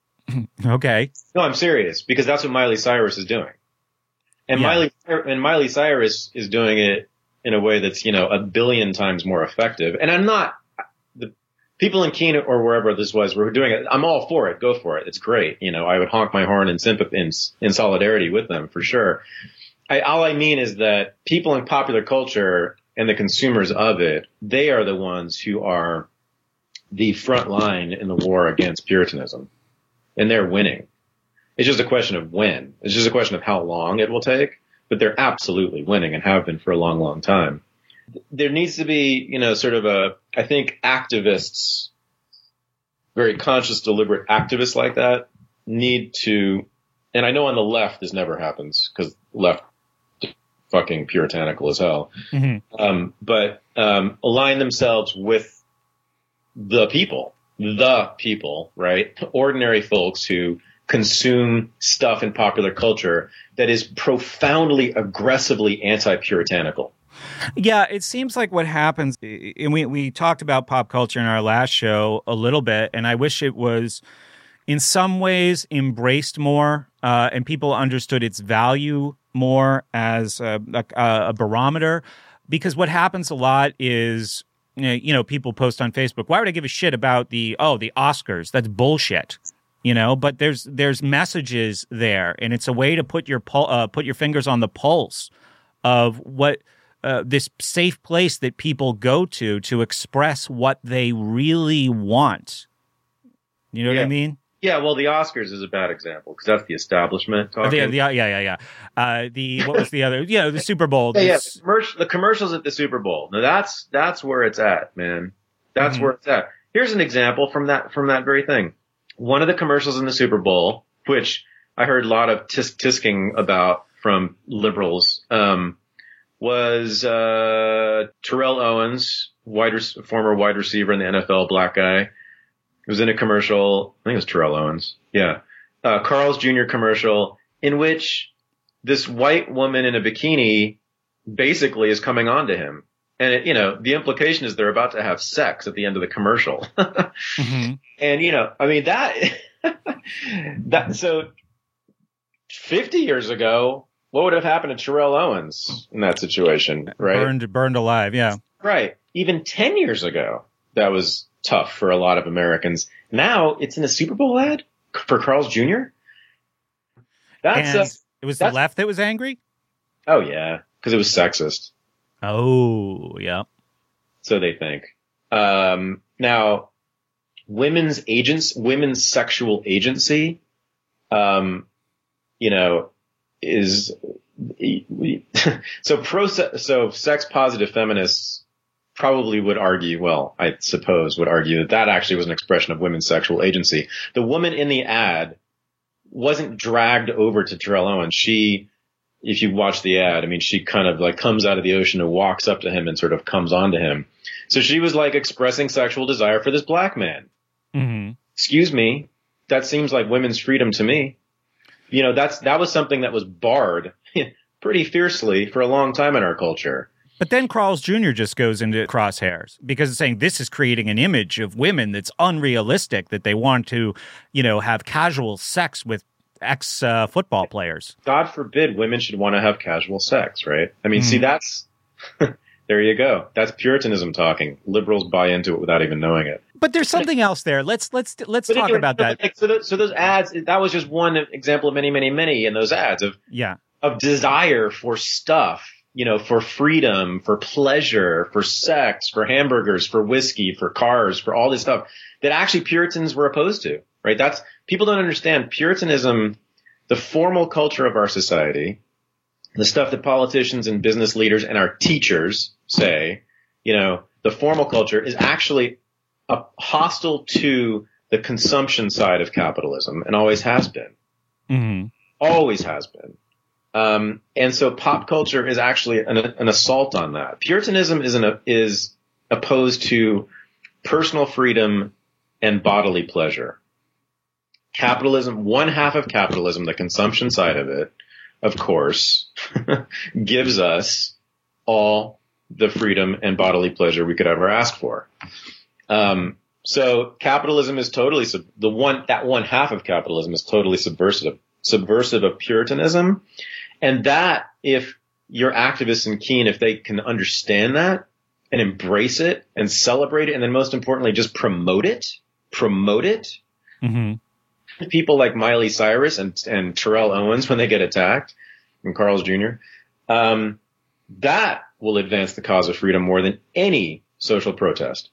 Okay. No, I'm serious, because that's what Miley Cyrus is doing. And Yeah. Miley, and Miley Cyrus is doing it in a way that's, you know, a billion times more effective. And I'm not, the people in Keene or wherever this was were doing it. I'm all for it. Go for it. It's great. You know, I would honk my horn in sympathy, in, in solidarity with them for sure. I, all I mean is that people in popular culture and the consumers of it, they are the ones who are the front line in the war against Puritanism. And they're winning. It's just a question of when. It's just a question of how long it will take. But they're absolutely winning and have been for a long, long time. There needs to be, you know, sort of a, I think activists, very conscious, deliberate activists like that need to, and I know on the left this never happens because left fucking puritanical as hell. Mm-hmm. Um, but, um, align themselves with the people, the people, right? Ordinary folks who consume stuff in popular culture that is profoundly, aggressively anti-puritanical. Yeah, it seems like what happens, and we, we talked about pop culture in our last show a little bit, and I wish it was in some ways embraced more, uh, and people understood its value more as a, a, a barometer, because what happens a lot is, you know, people post on Facebook, why would I give a shit about the, oh, the Oscars? That's bullshit. You know, but there's there's messages there, and it's a way to put your pul- uh, put your fingers on the pulse of what uh, this safe place that people go to to express what they really want. You know Yeah. what I mean? Yeah, well, the Oscars is a bad example because that's the establishment talking. The, the, yeah, yeah, yeah. Uh, the what was the other? Yeah, the Super Bowl. Yeah, yeah, This- the, commercial, the commercials at the Super Bowl. Now that's that's where it's at, man. That's Mhm. where it's at. Here's an example from that from that very thing. One of the commercials in the Super Bowl, which I heard a lot of tisk tisking about from liberals, um, was uh, Terrell Owens, wide rec- former wide receiver in the N F L, black guy. It was in a commercial. I think it was Terrell Owens. Yeah. Uh, Carl's Junior commercial in which this white woman in a bikini basically is coming on to him. And, it, you know, the implication is they're about to have sex at the end of the commercial. Mhm. And, you know, I mean, that, that, so fifty years ago, what would have happened to Terrell Owens in that situation, right? Burned, burned alive. Yeah. Right. Even ten years ago, that was tough for a lot of Americans. Now it's in a Super Bowl ad for Carl's Junior That's, and uh, it was the that's- left that was angry. oh yeah, because it was sexist. Oh, yeah. So they think. Um, now, women's agents, women's sexual agency, um, you know, is so pro. So sex positive feminists probably would argue, well, I suppose would argue that that actually was an expression of women's sexual agency. The woman in the ad wasn't dragged over to Terrell Owens. She, if you watch the ad, I mean, she kind of like comes out of the ocean and walks up to him and sort of comes onto him. So she was like expressing sexual desire for this black man. Mm-hmm. Excuse me. That seems like women's freedom to me. You know, that's, that was something that was barred pretty fiercely for a long time in our culture. But then Carl's Junior just goes into crosshairs because it's saying this is creating an image of women that's unrealistic, that they want to, you know, have casual sex with ex uh, football players. God forbid women should want to have casual sex, right? I mean, Mhm. see, that's, there you go. That's Puritanism talking. Liberals buy into it without even knowing it. But there's something else there. Let's let's let's But talk anyway, about so that. like, so, those, so those ads, that was just one example of many, many, many in those ads of, Yeah. of desire for stuff, you know, for freedom, for pleasure, for sex, for hamburgers, for whiskey, for cars, for all this stuff that actually Puritans were opposed to, right? That's, people don't understand Puritanism, the formal culture of our society, the stuff that politicians and business leaders and our teachers say, you know, the formal culture is actually a, hostile to the consumption side of capitalism and always has been. Mm-hmm. Always has been. Um, and so pop culture is actually an, an assault on that. Puritanism is an, is opposed to personal freedom and bodily pleasure. Capitalism, one half of capitalism, the consumption side of it, of course, gives us all the freedom and bodily pleasure we could ever ask for. Um, so capitalism is totally sub- the one that one half of capitalism is totally subversive, subversive of Puritanism, and that if your activists and keen, if they can understand that and embrace it and celebrate it, and then most importantly, just promote it, promote it. Mm-hmm. People like Miley Cyrus and, and Terrell Owens when they get attacked, and Carl's Junior, um, that will advance the cause of freedom more than any social protest.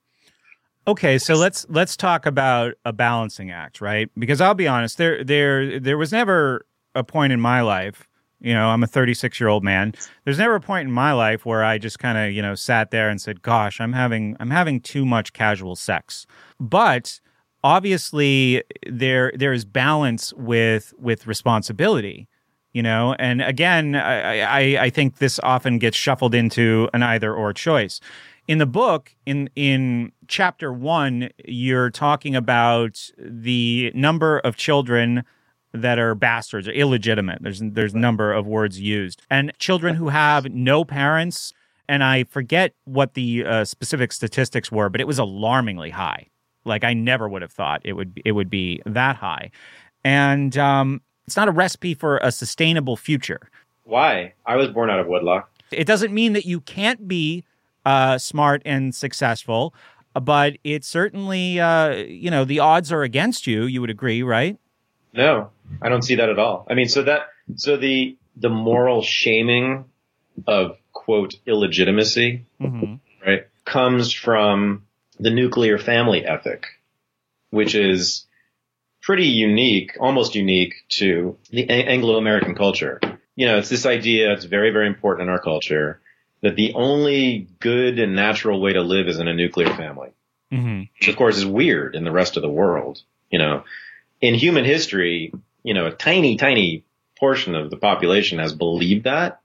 Okay, so let's let's talk about a balancing act, right? Because I'll be honest, there there there was never a point in my life, you know, I'm a thirty-six year old man. There's never a point in my life where I just kind of, you know, sat there and said, "Gosh, I'm having I'm having too much casual sex." But obviously, there there is balance with with responsibility, you know. And again, I, I I think this often gets shuffled into an either or choice. In the book, in in chapter one, you're talking about the number of children that are bastards or illegitimate. There's there's a number of words used, and children who have no parents. And I forget what the uh, specific statistics were, but it was alarmingly high. Like I never would have thought it would it would be that high, and um, it's not a recipe for a sustainable future. Why? I was born out of wedlock. It doesn't mean that you can't be uh, smart and successful, but it certainly, uh, you know, the odds are against you. You would agree, right? No, I don't see that at all. I mean, so that so the the moral shaming of quote illegitimacy, mm-hmm. right, comes from the nuclear family ethic, which is pretty unique, almost unique to the Anglo-American culture. You know, it's this idea, it's very, very important in our culture, that the only good and natural way to live is in a nuclear family. Mm-hmm. Which, of course, is weird in the rest of the world. You know, in human history, you know, a tiny, tiny portion of the population has believed that,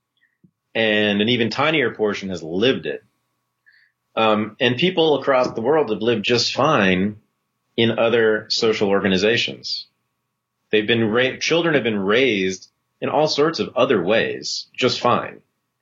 and an even tinier portion has lived it. Um, and people across the world have lived just fine in other social organizations. They've been ra- children have been raised in all sorts of other ways, just fine.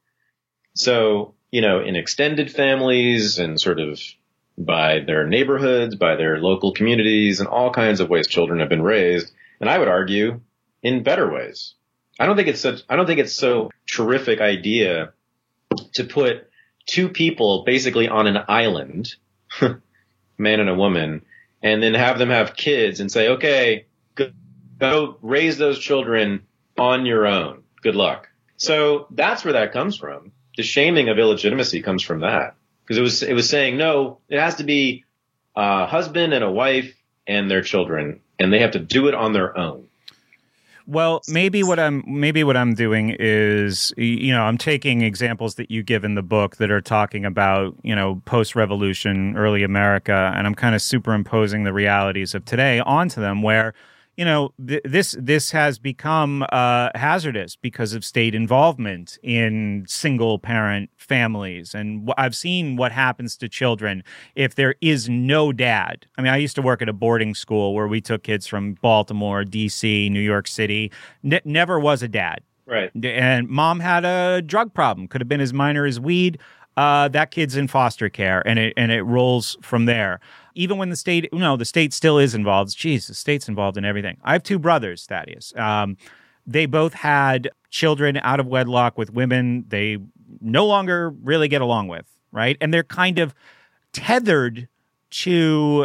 So, you know, in extended families and sort of by their neighborhoods, by their local communities, and all kinds of ways children have been raised. And I would argue in better ways. I don't think it's such, I don't think it's so terrific idea to put two people basically on an island, man and a woman, and then have them have kids and say, okay, go, go raise those children on your own. Good luck. So that's where that comes from. The shaming of illegitimacy comes from that. Because it was, it was saying, no, it has to be a husband and a wife and their children, and they have to do it on their own. Well, maybe what I'm maybe what I'm doing is, you know, I'm taking examples that you give in the book that are talking about, you know, post-revolution, early America, and I'm kind of superimposing the realities of today onto them, where, you know, th- this this has become uh, hazardous because of state involvement in single-parent families. And w- I've seen what happens to children if there is no dad. I mean, I used to work at a boarding school where we took kids from Baltimore, D C, New York City. N- never was a dad. Right. And mom had a drug problem. Could have been as minor as weed. Uh, that kid's in foster care, and it and it rolls from there. Even when the state, no, the state still is involved. Jeez, the state's involved in everything. I have two brothers, Thaddeus. Um, they both had children out of wedlock with women they no longer really get along with, right? And they're kind of tethered to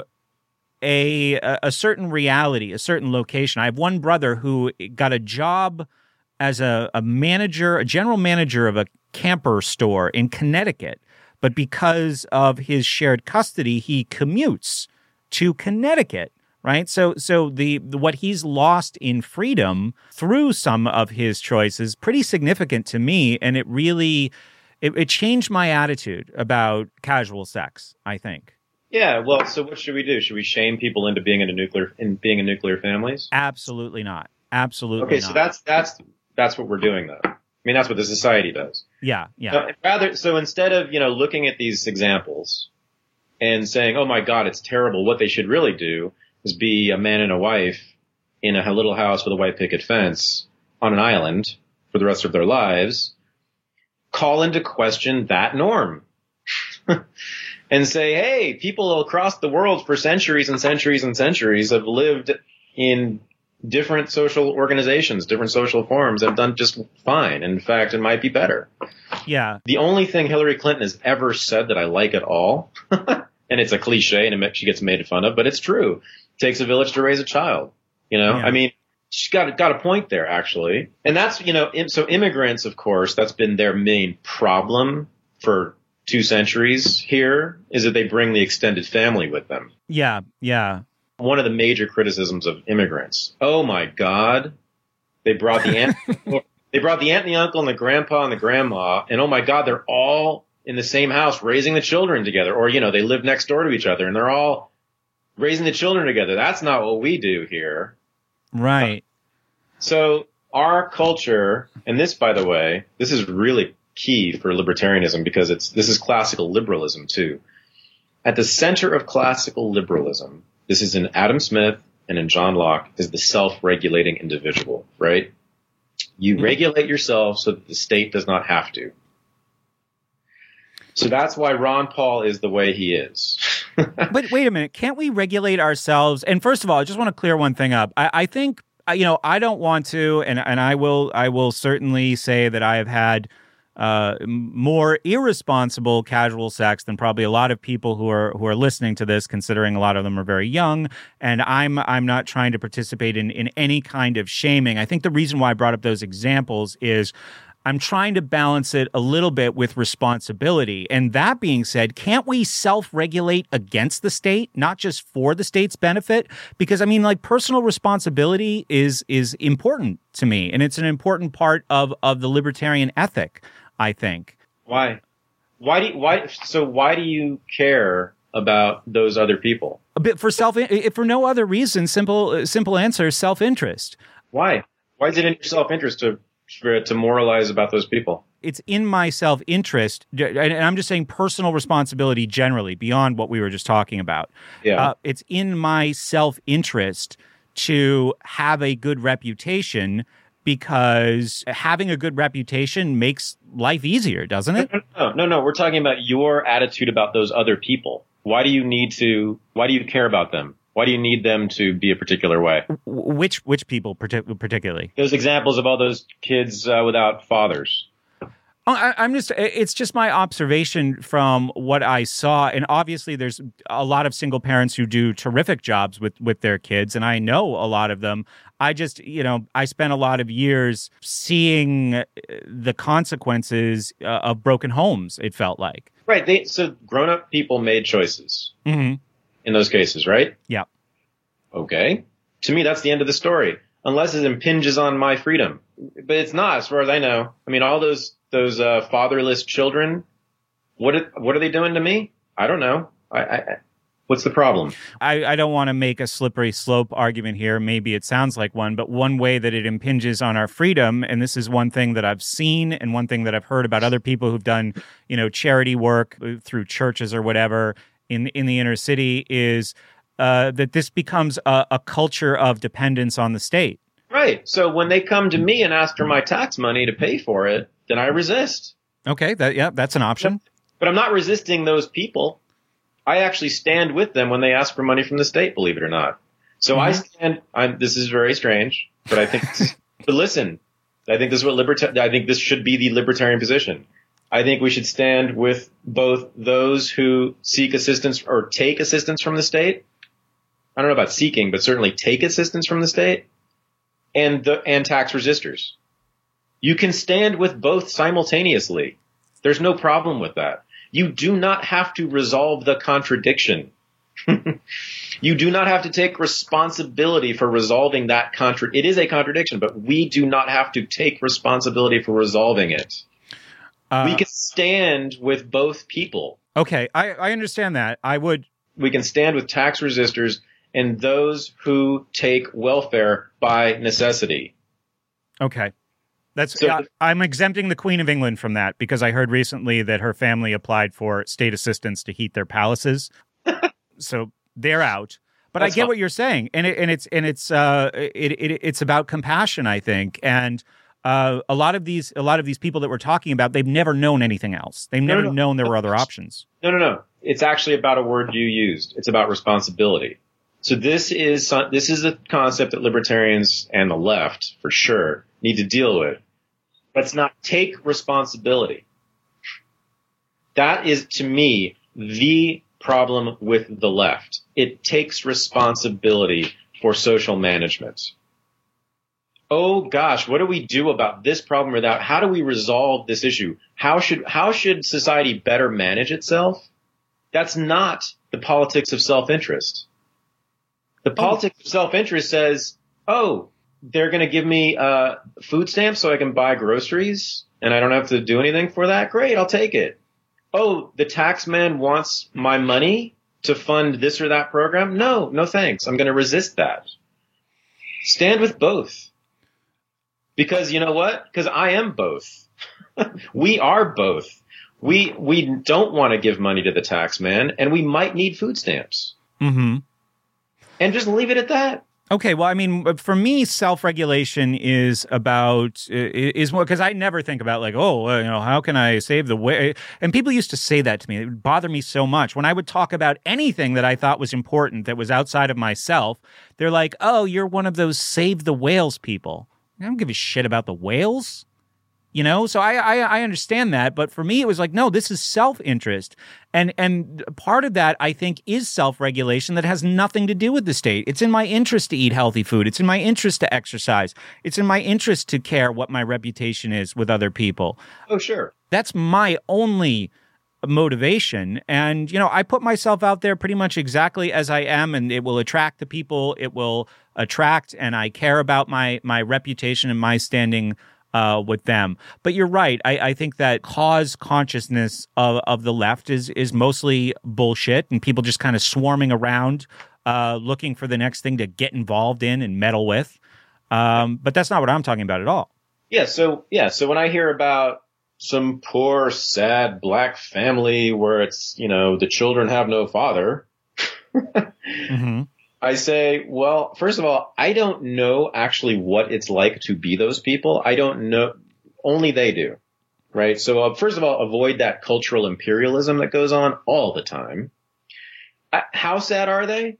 a a certain reality, a certain location. I have one brother who got a job as a, a manager, a general manager of a camper store in Connecticut. But because of his shared custody, he commutes to Connecticut, right? So so the, the what he's lost in freedom through some of his choices, pretty significant to me. And it really, it, it changed my attitude about casual sex, I think. Yeah, well, so what should we do? Should we shame people into being in a nuclear in being in nuclear families? Absolutely not. Absolutely okay, not. so that's that's that's what we're doing, though. I mean, that's what the society does. Yeah, yeah. So, rather, so instead of you know looking at these examples and saying, "Oh my God, it's terrible," what they should really do is be a man and a wife in a little house with a white picket fence on an island for the rest of their lives. Call into question that norm. And say, hey, people across the world for centuries and centuries and centuries have lived in different social organizations, different social forms, have done just fine. In fact, it might be better. Yeah. The only thing Hillary Clinton has ever said that I like at all, and it's a cliche and she gets made fun of, but it's true. It takes a village to raise a child. You know, yeah. I mean, she's got, got a point there, actually. And that's, you know, so immigrants, of course, that's been their main problem for two centuries here, is that they bring the extended family with them. Yeah, yeah. One of the major criticisms of immigrants. Oh my God, they brought the aunt, they brought the aunt and the uncle and the grandpa and the grandma, and oh my God, they're all in the same house raising the children together, or you know, they live next door to each other and they're all raising the children together. That's not what we do here. Right. Uh, so our culture, and this, by the way, this is really key for libertarianism because it's this is classical liberalism too. At the center of classical liberalism, this is in Adam Smith and in John Locke, is the self-regulating individual, right? You mm-hmm. regulate yourself so that the state does not have to. So that's why Ron Paul is the way he is. But wait a minute, can't we regulate ourselves? And first of all, I just want to clear one thing up. I, I think, you know, I don't want to, and, and I will, I will certainly say that I have had Uh, more irresponsible casual sex than probably a lot of people who are who are listening to this, considering a lot of them are very young. And I'm I'm not trying to participate in, in any kind of shaming. I think the reason why I brought up those examples is I'm trying to balance it a little bit with responsibility. And that being said, can't we self-regulate against the state, not just for the state's benefit? Because I mean, like, personal responsibility is is important to me, and it's an important part of of the libertarian ethic, I think. Why? Why do you, why? So why do you care about those other people? A bit for self, for no other reason. Simple, simple answer: self-interest. Why? Why is it in your self-interest to for, to moralize about those people? It's in my self-interest, and I'm just saying personal responsibility generally, beyond what we were just talking about. Yeah, uh, it's in my self-interest to have a good reputation, because having a good reputation makes life easier, doesn't it? No, no, no. We're talking about your attitude about those other people. Why do you need to, why do you care about them? Why do you need them to be a particular way? Which which people particularly? Those examples of all those kids uh, without fathers. I, I'm just, it's just my observation from what I saw. And obviously there's a lot of single parents who do terrific jobs with, with their kids, and I know a lot of them. I just, you know, I spent a lot of years seeing the consequences uh, of broken homes, it felt like. Right. They, so grown-up people made choices mm-hmm. in those cases, right? Yeah. Okay. To me, that's the end of the story, unless it impinges on my freedom. But it's not, as far as I know. I mean, all those those uh, fatherless children, what are, what are they doing to me? I don't know. I, I, what's the problem? I, I don't want to make a slippery slope argument here. Maybe it sounds like one, but one way that it impinges on our freedom, and this is one thing that I've seen and one thing that I've heard about other people who've done, you know, charity work through churches or whatever in in the inner city, is uh, that this becomes a, a culture of dependence on the state. Right. So when they come to me and ask for my tax money to pay for it, then I resist. Okay. That, yeah, that's an option. But I'm not resisting those people. I actually stand with them when they ask for money from the state, believe it or not. So mm-hmm. I stand, I'm, this is very strange, but I think, but listen, I think this is what liberta- I think this should be the libertarian position. I think we should stand with both those who seek assistance or take assistance from the state. I don't know about seeking, but certainly take assistance from the state, and the, and tax resistors. You can stand with both simultaneously. There's no problem with that. You do not have to resolve the contradiction. You do not have to take responsibility for resolving that contra- It is a contradiction, but we do not have to take responsibility for resolving it. Uh, we can stand with both people. Okay, I, I understand that. I would. We can stand with tax resistors and those who take welfare by necessity. Okay. That's so, uh, I'm exempting the Queen of England from that because I heard recently that her family applied for state assistance to heat their palaces. So they're out. But I get fine. what you're saying. And it, and it's and it's uh it, it it's about compassion, I think. And uh a lot of these a lot of these people that we're talking about, they've never known anything else. They've never no, no, known there no. were other options. No, no, no. It's actually about a word you used. It's about responsibility. So this is this is a concept that libertarians and the left, for sure, need to deal with. Let's not take responsibility. That is, to me, the problem with the left. It takes responsibility for social management. Oh gosh, what do we do about this problem or that? How do we resolve this issue? How should how should society better manage itself? That's not the politics of self-interest. The politics of self-interest says, oh, they're going to give me uh, food stamps so I can buy groceries and I don't have to do anything for that? Great, I'll take it. Oh, the tax man wants my money to fund this or that program? No, no thanks. I'm going to resist that. Stand with both. Because you know what? Because I am both. We are both. We we don't want to give money to the tax man, and we might need food stamps. Mm-hmm. And just leave it at that. Okay, well, I mean, for me, self-regulation is about is more because I never think about like, oh, you know, how can I save the way? And people used to say that to me. It would bother me so much when I would talk about anything that I thought was important that was outside of myself. They're like, oh, you're one of those save the whales people. I don't give a shit about the whales. You know, so I, I I understand that, but for me it was like, no, this is self-interest, and and part of that I think is self-regulation that has nothing to do with the state. It's in my interest to eat healthy food. It's in my interest to exercise. It's in my interest to care what my reputation is with other people. Oh, sure. That's my only motivation, and you know, I put myself out there pretty much exactly as I am, and it will attract the people it will attract, and I care about my my reputation and my standing Uh, with them. But you're right. I, I think that cause consciousness of, of the left is is mostly bullshit and people just kind of swarming around uh, looking for the next thing to get involved in and meddle with. Um, but that's not what I'm talking about at all. Yeah. So, yeah. So when I hear about some poor, sad black family where it's, you know, the children have no father, mm-hmm. I say, well, first of all, I don't know actually what it's like to be those people. I don't know. Only they do. Right. So uh, first of all, avoid that cultural imperialism that goes on all the time. Uh, how sad are they?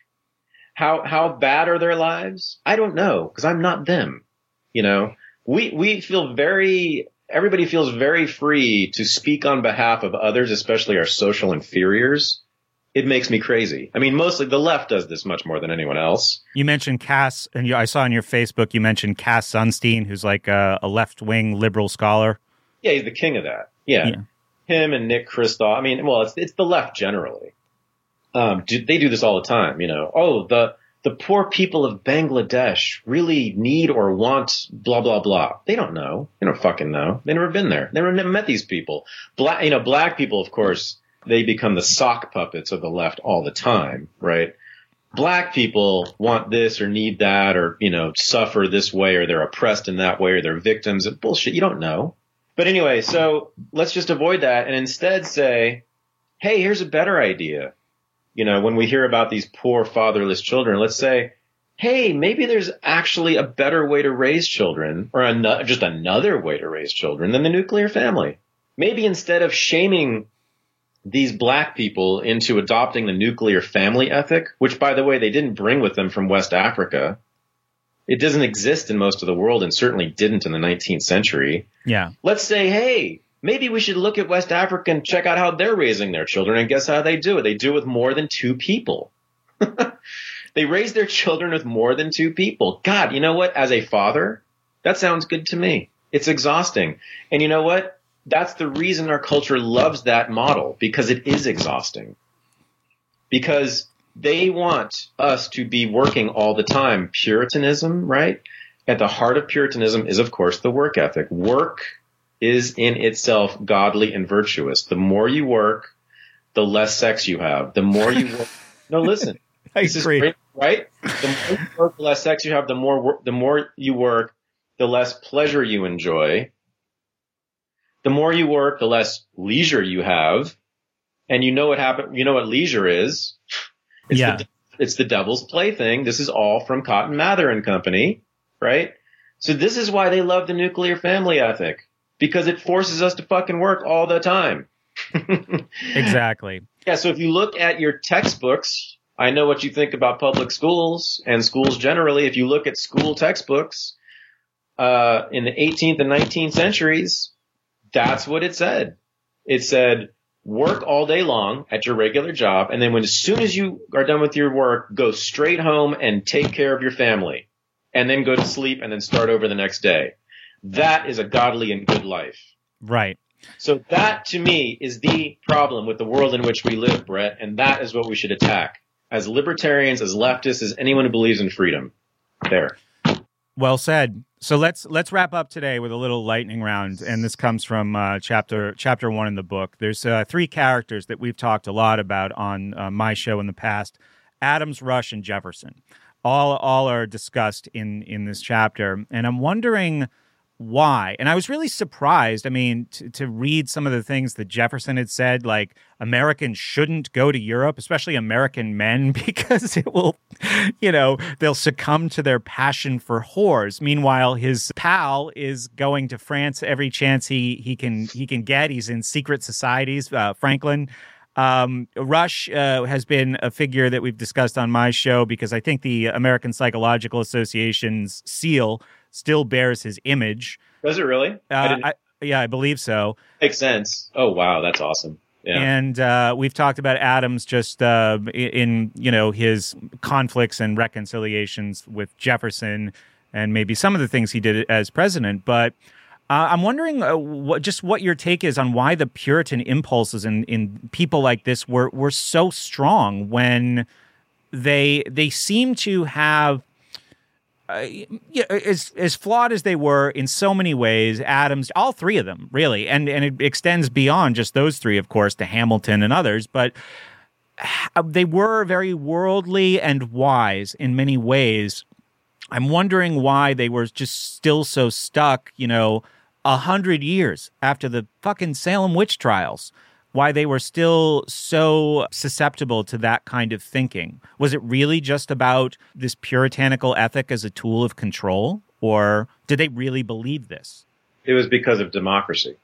how how bad are their lives? I don't know because I'm not them. You know, we we feel very everybody feels very free to speak on behalf of others, especially our social inferiors. It makes me crazy. I mean, mostly the left does this much more than anyone else. You mentioned Cass, and you, I saw on your Facebook you mentioned Cass Sunstein, who's like a, a left-wing liberal scholar. Yeah, he's the king of that. Yeah, yeah. Him and Nick Kristof. I mean, well, it's it's the left generally. Um, do, they do this all the time. You know, oh, the the poor people of Bangladesh really need or want blah blah blah. They don't know. They don't fucking know. They never been there. They never met these people. Black, you know, black people, of course. They become the sock puppets of the left all the time, right? Black people want this or need that or, you know, suffer this way or they're oppressed in that way or they're victims of bullshit. You don't know. But anyway, so let's just avoid that and instead say, hey, here's a better idea. You know, when we hear about these poor fatherless children, let's say, hey, maybe there's actually a better way to raise children or an- just another way to raise children than the nuclear family. Maybe instead of shaming these black people into adopting the nuclear family ethic, which, by the way, they didn't bring with them from West Africa. It doesn't exist in most of the world and certainly didn't in the nineteenth century. Yeah. Let's say, hey, maybe we should look at West Africa and check out how they're raising their children. And guess how they do it? They do it with more than two people. They raise their children with more than two people. God, you know what? As a father, that sounds good to me. It's exhausting. And you know what? That's the reason our culture loves that model, because it is exhausting. Because they want us to be working all the time. Puritanism, right? At the heart of Puritanism is, of course, the work ethic. Work is in itself godly and virtuous. The more you work, the less sex you have. The more you work. No, listen. I this agree. Is great, right? The more you work, the less sex you have. The more work, the more you work, the less pleasure you enjoy. The more you work, the less leisure you have. And you know what happen? You know what leisure is? It's yeah. The, it's the devil's plaything. This is all from Cotton Mather and Company, right? So this is why they love the nuclear family ethic, because it forces us to fucking work all the time. Exactly. Yeah. So if you look at your textbooks, I know what you think about public schools and schools generally. If you look at school textbooks, uh, in the eighteenth and nineteenth centuries, that's what it said. It said, work all day long at your regular job, and then when as soon as you are done with your work, go straight home and take care of your family, and then go to sleep and then start over the next day. That is a godly and good life. Right. So that, to me, is the problem with the world in which we live, Brett, and that is what we should attack as libertarians, as leftists, as anyone who believes in freedom. There. Well said. So let's let's wrap up today with a little lightning round, and this comes from uh, chapter chapter one in the book. There's uh, three characters that we've talked a lot about on uh, my show in the past: Adams, Rush, and Jefferson. All all are discussed in in this chapter, and I'm wondering why. And I was really surprised. I mean, to, to read some of the things that Jefferson had said, like Americans shouldn't go to Europe, especially American men, because it will, you know, they'll succumb to their passion for whores. Meanwhile, his pal is going to France every chance he he can he can get. He's in secret societies, uh, Franklin. Um, Rush uh, has been a figure that we've discussed on my show because I think the American Psychological Association's seal still bears his image. Does it really? Uh, I I, yeah, I believe so. Makes sense. Oh, wow. That's awesome. Yeah. And uh, we've talked about Adams just uh, in, you know, his conflicts and reconciliations with Jefferson and maybe some of the things he did as president. But uh, I'm wondering uh, what, just what your take is on why the Puritan impulses in, in people like this were, were so strong when they they seem to have Uh, yeah, as as flawed as they were in so many ways, Adams, all three of them, really, and and it extends beyond just those three, of course, to Hamilton and others, but they were very worldly and wise in many ways. I'm wondering why they were just still so stuck, you know, a hundred years after the fucking Salem witch trials. Why they were still so susceptible to that kind of thinking. Was it really just about this puritanical ethic as a tool of control, or did they really believe this? It was because of democracy.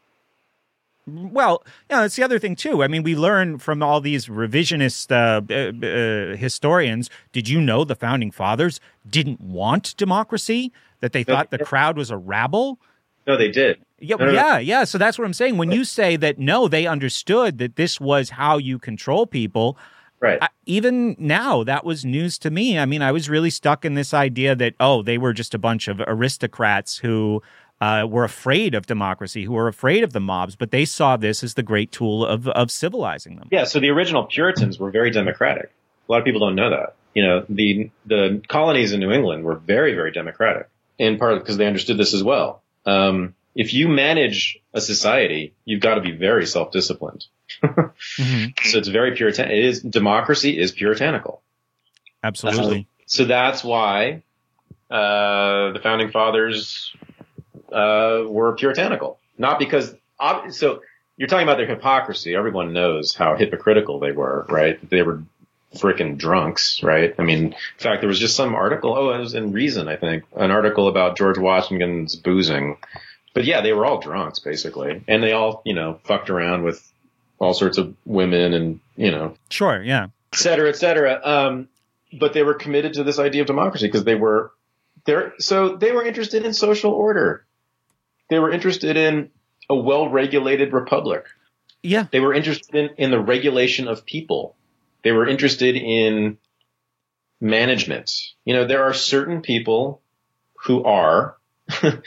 Well, yeah, that's the other thing, too. I mean, we learn from all these revisionist uh, uh, historians, did you know the Founding Fathers didn't want democracy? That they thought the crowd was a rabble? No, they did. Yeah, no, no, yeah, no. yeah. So that's what I'm saying. When you say that, no, they understood that this was how you control people. Right. I, even now, that was news to me. I mean, I was really stuck in this idea that, oh, they were just a bunch of aristocrats who uh, were afraid of democracy, who were afraid of the mobs, but they saw this as the great tool of, of civilizing them. Yeah, so the original Puritans were very democratic. A lot of people don't know that. You know, the the colonies in New England were very, very democratic, in part because they understood this as well. Um, if you manage a society, you've got to be very self-disciplined. mm-hmm. So it's very puritan. It is democracy is puritanical. Absolutely. Um, so that's why uh, the founding fathers uh, were puritanical, not because. So you're talking about their hypocrisy. Everyone knows how hypocritical they were, right? They were frickin' drunks, right? I mean, in fact, there was just some article. Oh, it was in Reason, I think, an article about George Washington's boozing. But yeah, they were all drunks, basically. And they all, you know, fucked around with all sorts of women and, you know. Sure, yeah. Et cetera, et cetera. Um, but they were committed to this idea of democracy because they were there. So they were interested in social order. They were interested in a well-regulated republic. Yeah. They were interested in, in the regulation of people. They were interested in management. You know, there are certain people who are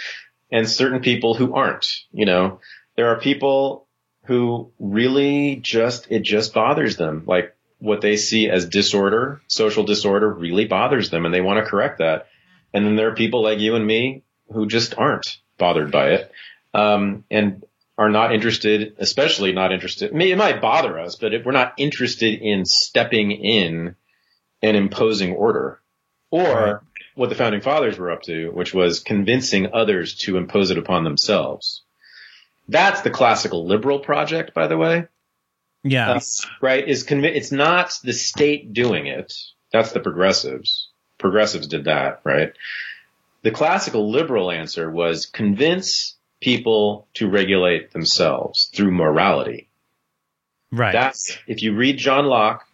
and certain people who aren't. You know, there are people who really just, it just bothers them. Like what they see as disorder, social disorder really bothers them and they want to correct that. And then there are people like you and me who just aren't bothered by it, um, and are not interested, especially not interested. I mean, it might bother us, but if we're not interested in stepping in and imposing order, or right. what the founding fathers were up to, which was convincing others to impose it upon themselves. That's the classical liberal project, by the way. Yeah. Uh, right. Is conv- It's not the state doing it. That's the progressives. Progressives did that, right? The classical liberal answer was convince people to regulate themselves through morality. Right. That's, if you read John Locke,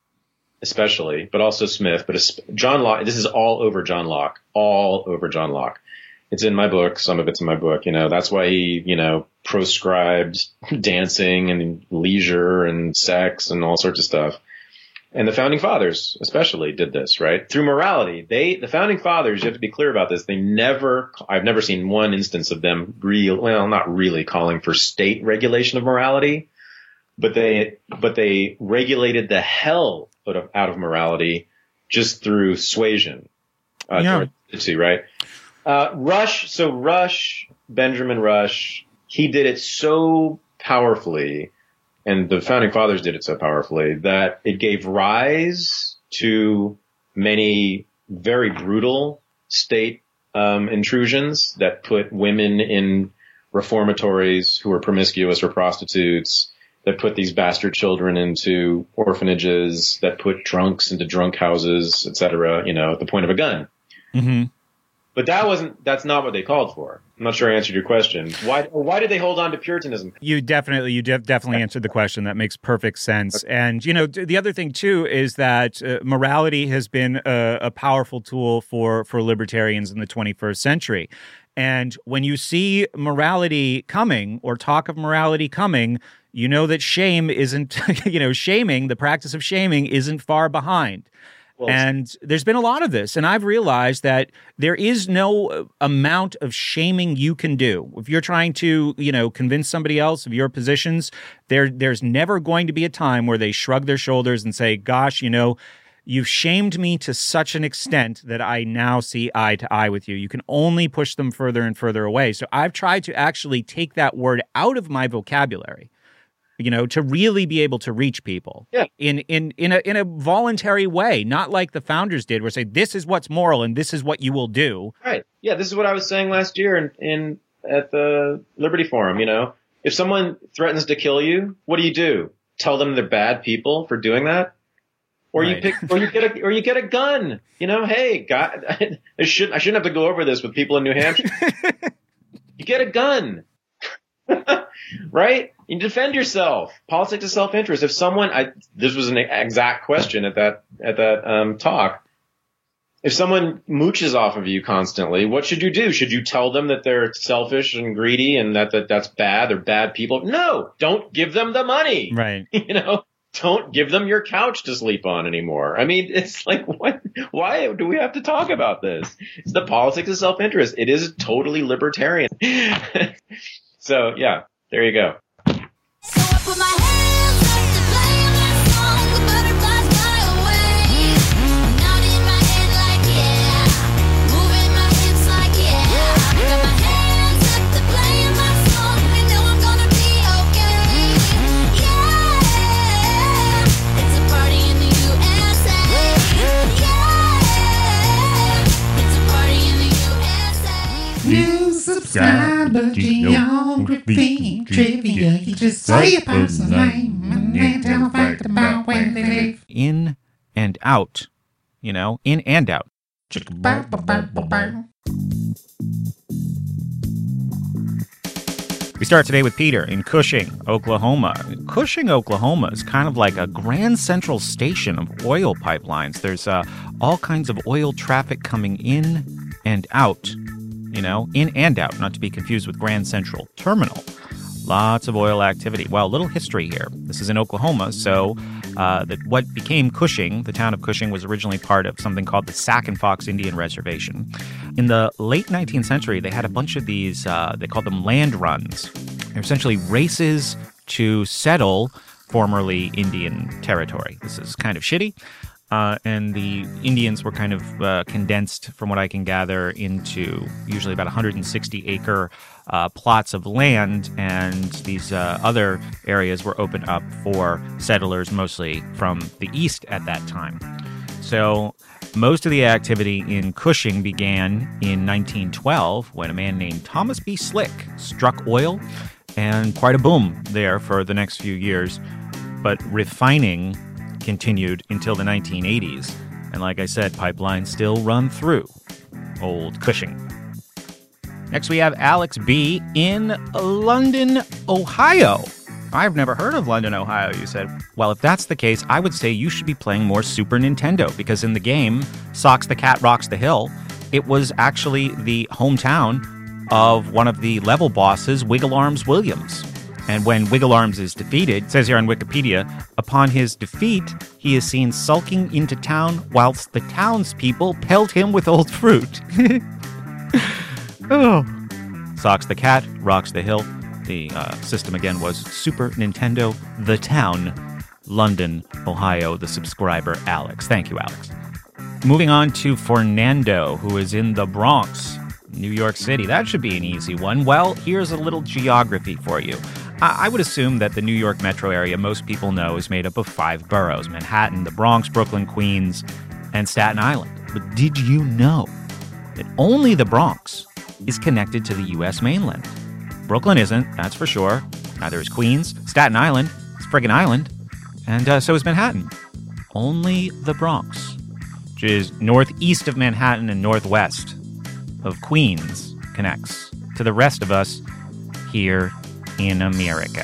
especially, but also Smith, but John Locke, this is all over John Locke, all over John Locke. It's in my book. Some of it's in my book. You know, that's why he, you know, proscribed dancing and leisure and sex and all sorts of stuff. And the founding fathers especially did this, right? Through morality. They, the founding fathers, you have to be clear about this. They never, I've never seen one instance of them real, well, not really calling for state regulation of morality, but they, but they regulated the hell out of, out of morality just through suasion. Uh, yeah. Too, right? Uh, Rush, so Rush, Benjamin Rush, he did it so powerfully, and the founding fathers did it so powerfully, that it gave rise to many very brutal state um, intrusions that put women in reformatories who were promiscuous or prostitutes, that put these bastard children into orphanages, that put drunks into drunk houses, et cetera, you know, at the point of a gun. Mm-hmm. But that wasn't, that's not what they called for. I'm not sure I answered your question. Why, why did they hold on to Puritanism? You definitely, you def- definitely answered the question. That makes perfect sense. Okay. And, you know, the other thing too is that uh, morality has been a, a powerful tool for, for libertarians in the twenty-first century. And when you see morality coming or talk of morality coming, you know that shame isn't, you know, shaming, the practice of shaming isn't far behind. Well, and there's been a lot of this, and I've realized that there is no amount of shaming you can do. If you're trying to, you know, convince somebody else of your positions, there, there's never going to be a time where they shrug their shoulders and say, gosh, you know, you've shamed me to such an extent that I now see eye to eye with you. You can only push them further and further away. So I've tried to actually take that word out of my vocabulary, you know, to really be able to reach people yeah. in, in, in a, in a voluntary way, not like the founders did, where say, this is what's moral and this is what you will do. Right. Yeah. This is what I was saying last year in, in, at the Liberty Forum. You know, if someone threatens to kill you, what do you do? Tell them they're bad people for doing that? Or right. you pick, or you get a, or you get a gun, you know, hey, God, I shouldn't, I shouldn't have to go over this with people in New Hampshire. You get a gun. Right? You defend yourself. Politics is self-interest. If someone, I, this was an exact question at that, at that, um, talk. If someone mooches off of you constantly, what should you do? Should you tell them that they're selfish and greedy and that, that that's bad? They're bad people? No, don't give them the money. Right. You know, don't give them your couch to sleep on anymore. I mean, it's like, what, why do we have to talk about this? It's the politics of self-interest. It is totally libertarian. So, yeah, there you go. So I put my hands up to play my song, the butterflies fly away. Nodding my head like yeah, moving my hips like yeah. Got my hands up to play my song, I know I'm gonna be okay. Yeah, it's a party in the U S A. Yeah, it's a party in the U S A. You subscribe to geography trivia. You just say a person's name and then tell a fact about where they live. In and out, you know, in and out. We start today with Peter in Cushing, Oklahoma. Cushing, Oklahoma is kind of like a grand central station of oil pipelines. There's uh, all kinds of oil traffic coming in and out. You know, in and out, not to be confused with Grand Central Terminal. Lots of oil activity. Well, a little history here. This is in Oklahoma, so uh, the, what became Cushing, the town of Cushing, was originally part of something called the Sac and Fox Indian Reservation. In the late nineteenth century, they had a bunch of these, uh, they called them land runs. They're essentially races to settle formerly Indian territory. This is kind of shitty. Uh, and the Indians were kind of uh, condensed, from what I can gather, into usually about one hundred sixty acre uh, plots of land, and these uh, other areas were opened up for settlers, mostly from the east at that time. So most of the activity in Cushing began in nineteen twelve, when a man named Thomas B. Slick struck oil, and quite a boom there for the next few years. But refining continued until the nineteen eighties. And like I said, pipelines still run through old Cushing. Next, we have Alex B. in London, Ohio. I've never heard of London, Ohio, you said. Well, if that's the case, I would say you should be playing more Super Nintendo, because in the game, Socks the Cat Rocks the Hill, it was actually the hometown of one of the level bosses, Wiggle Arms Williams. And when Wiggle Arms is defeated, it says here on Wikipedia, upon his defeat, he is seen sulking into town whilst the townspeople pelt him with old fruit. Oh. Socks the Cat, Rocks the Hill. The uh, system again was Super Nintendo, The Town, London, Ohio, the subscriber Alex. Thank you, Alex. Moving on to Fernando, who is in the Bronx, New York City. That should be an easy one. Well, here's a little geography for you. I would assume that the New York metro area most people know is made up of five boroughs: Manhattan, the Bronx, Brooklyn, Queens, and Staten Island. But did you know that only the Bronx is connected to the U S mainland? Brooklyn isn't, that's for sure. Neither is Queens. Staten Island is friggin' island. And uh, so is Manhattan. Only the Bronx, which is northeast of Manhattan and northwest of Queens, connects to the rest of us here in America.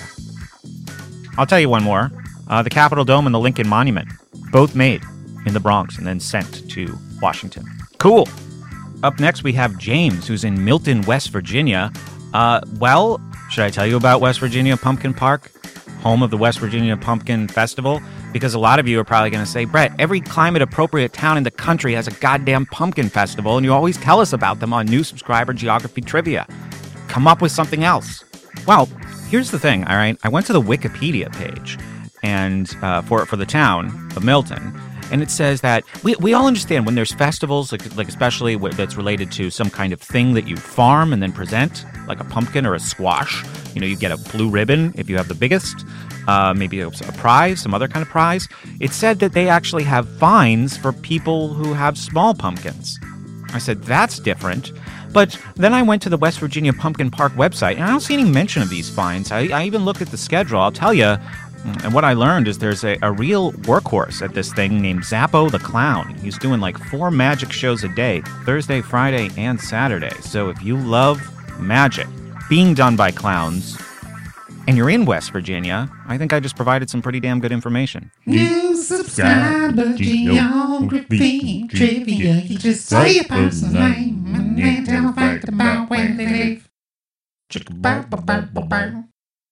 I'll tell you one more. Uh, the Capitol Dome and the Lincoln Monument, both made in the Bronx and then sent to Washington. Cool. Up next, we have James, who's in Milton, West Virginia. Uh, well, should I tell you about West Virginia Pumpkin Park, home of the West Virginia Pumpkin Festival? Because a lot of you are probably going to say, Brett, every climate-appropriate town in the country has a goddamn pumpkin festival, and you always tell us about them on New Subscriber Geography Trivia. Come up with something else. Well, here's the thing, all right? I went to the Wikipedia page and uh, for for the town of Milton, and it says that we we all understand when there's festivals, like, like especially that's related to some kind of thing that you farm and then present, like a pumpkin or a squash. You know, you get a blue ribbon if you have the biggest, uh, maybe a, a prize, some other kind of prize. It said that they actually have fines for people who have small pumpkins. I said, that's different. But then I went to the West Virginia Pumpkin Park website, and I don't see any mention of these fines. I, I even looked at the schedule. I'll tell you, and what I learned is there's a, a real workhorse at this thing named Zappo the Clown. He's doing like four magic shows a day, Thursday, Friday, and Saturday. So if you love magic being done by clowns, and you're in West Virginia, I think I just provided some pretty damn good information. New subscriber geography trivia. You just say a person's name and then tell a fact about where they live. Chicka-bow-bow-bow-bow.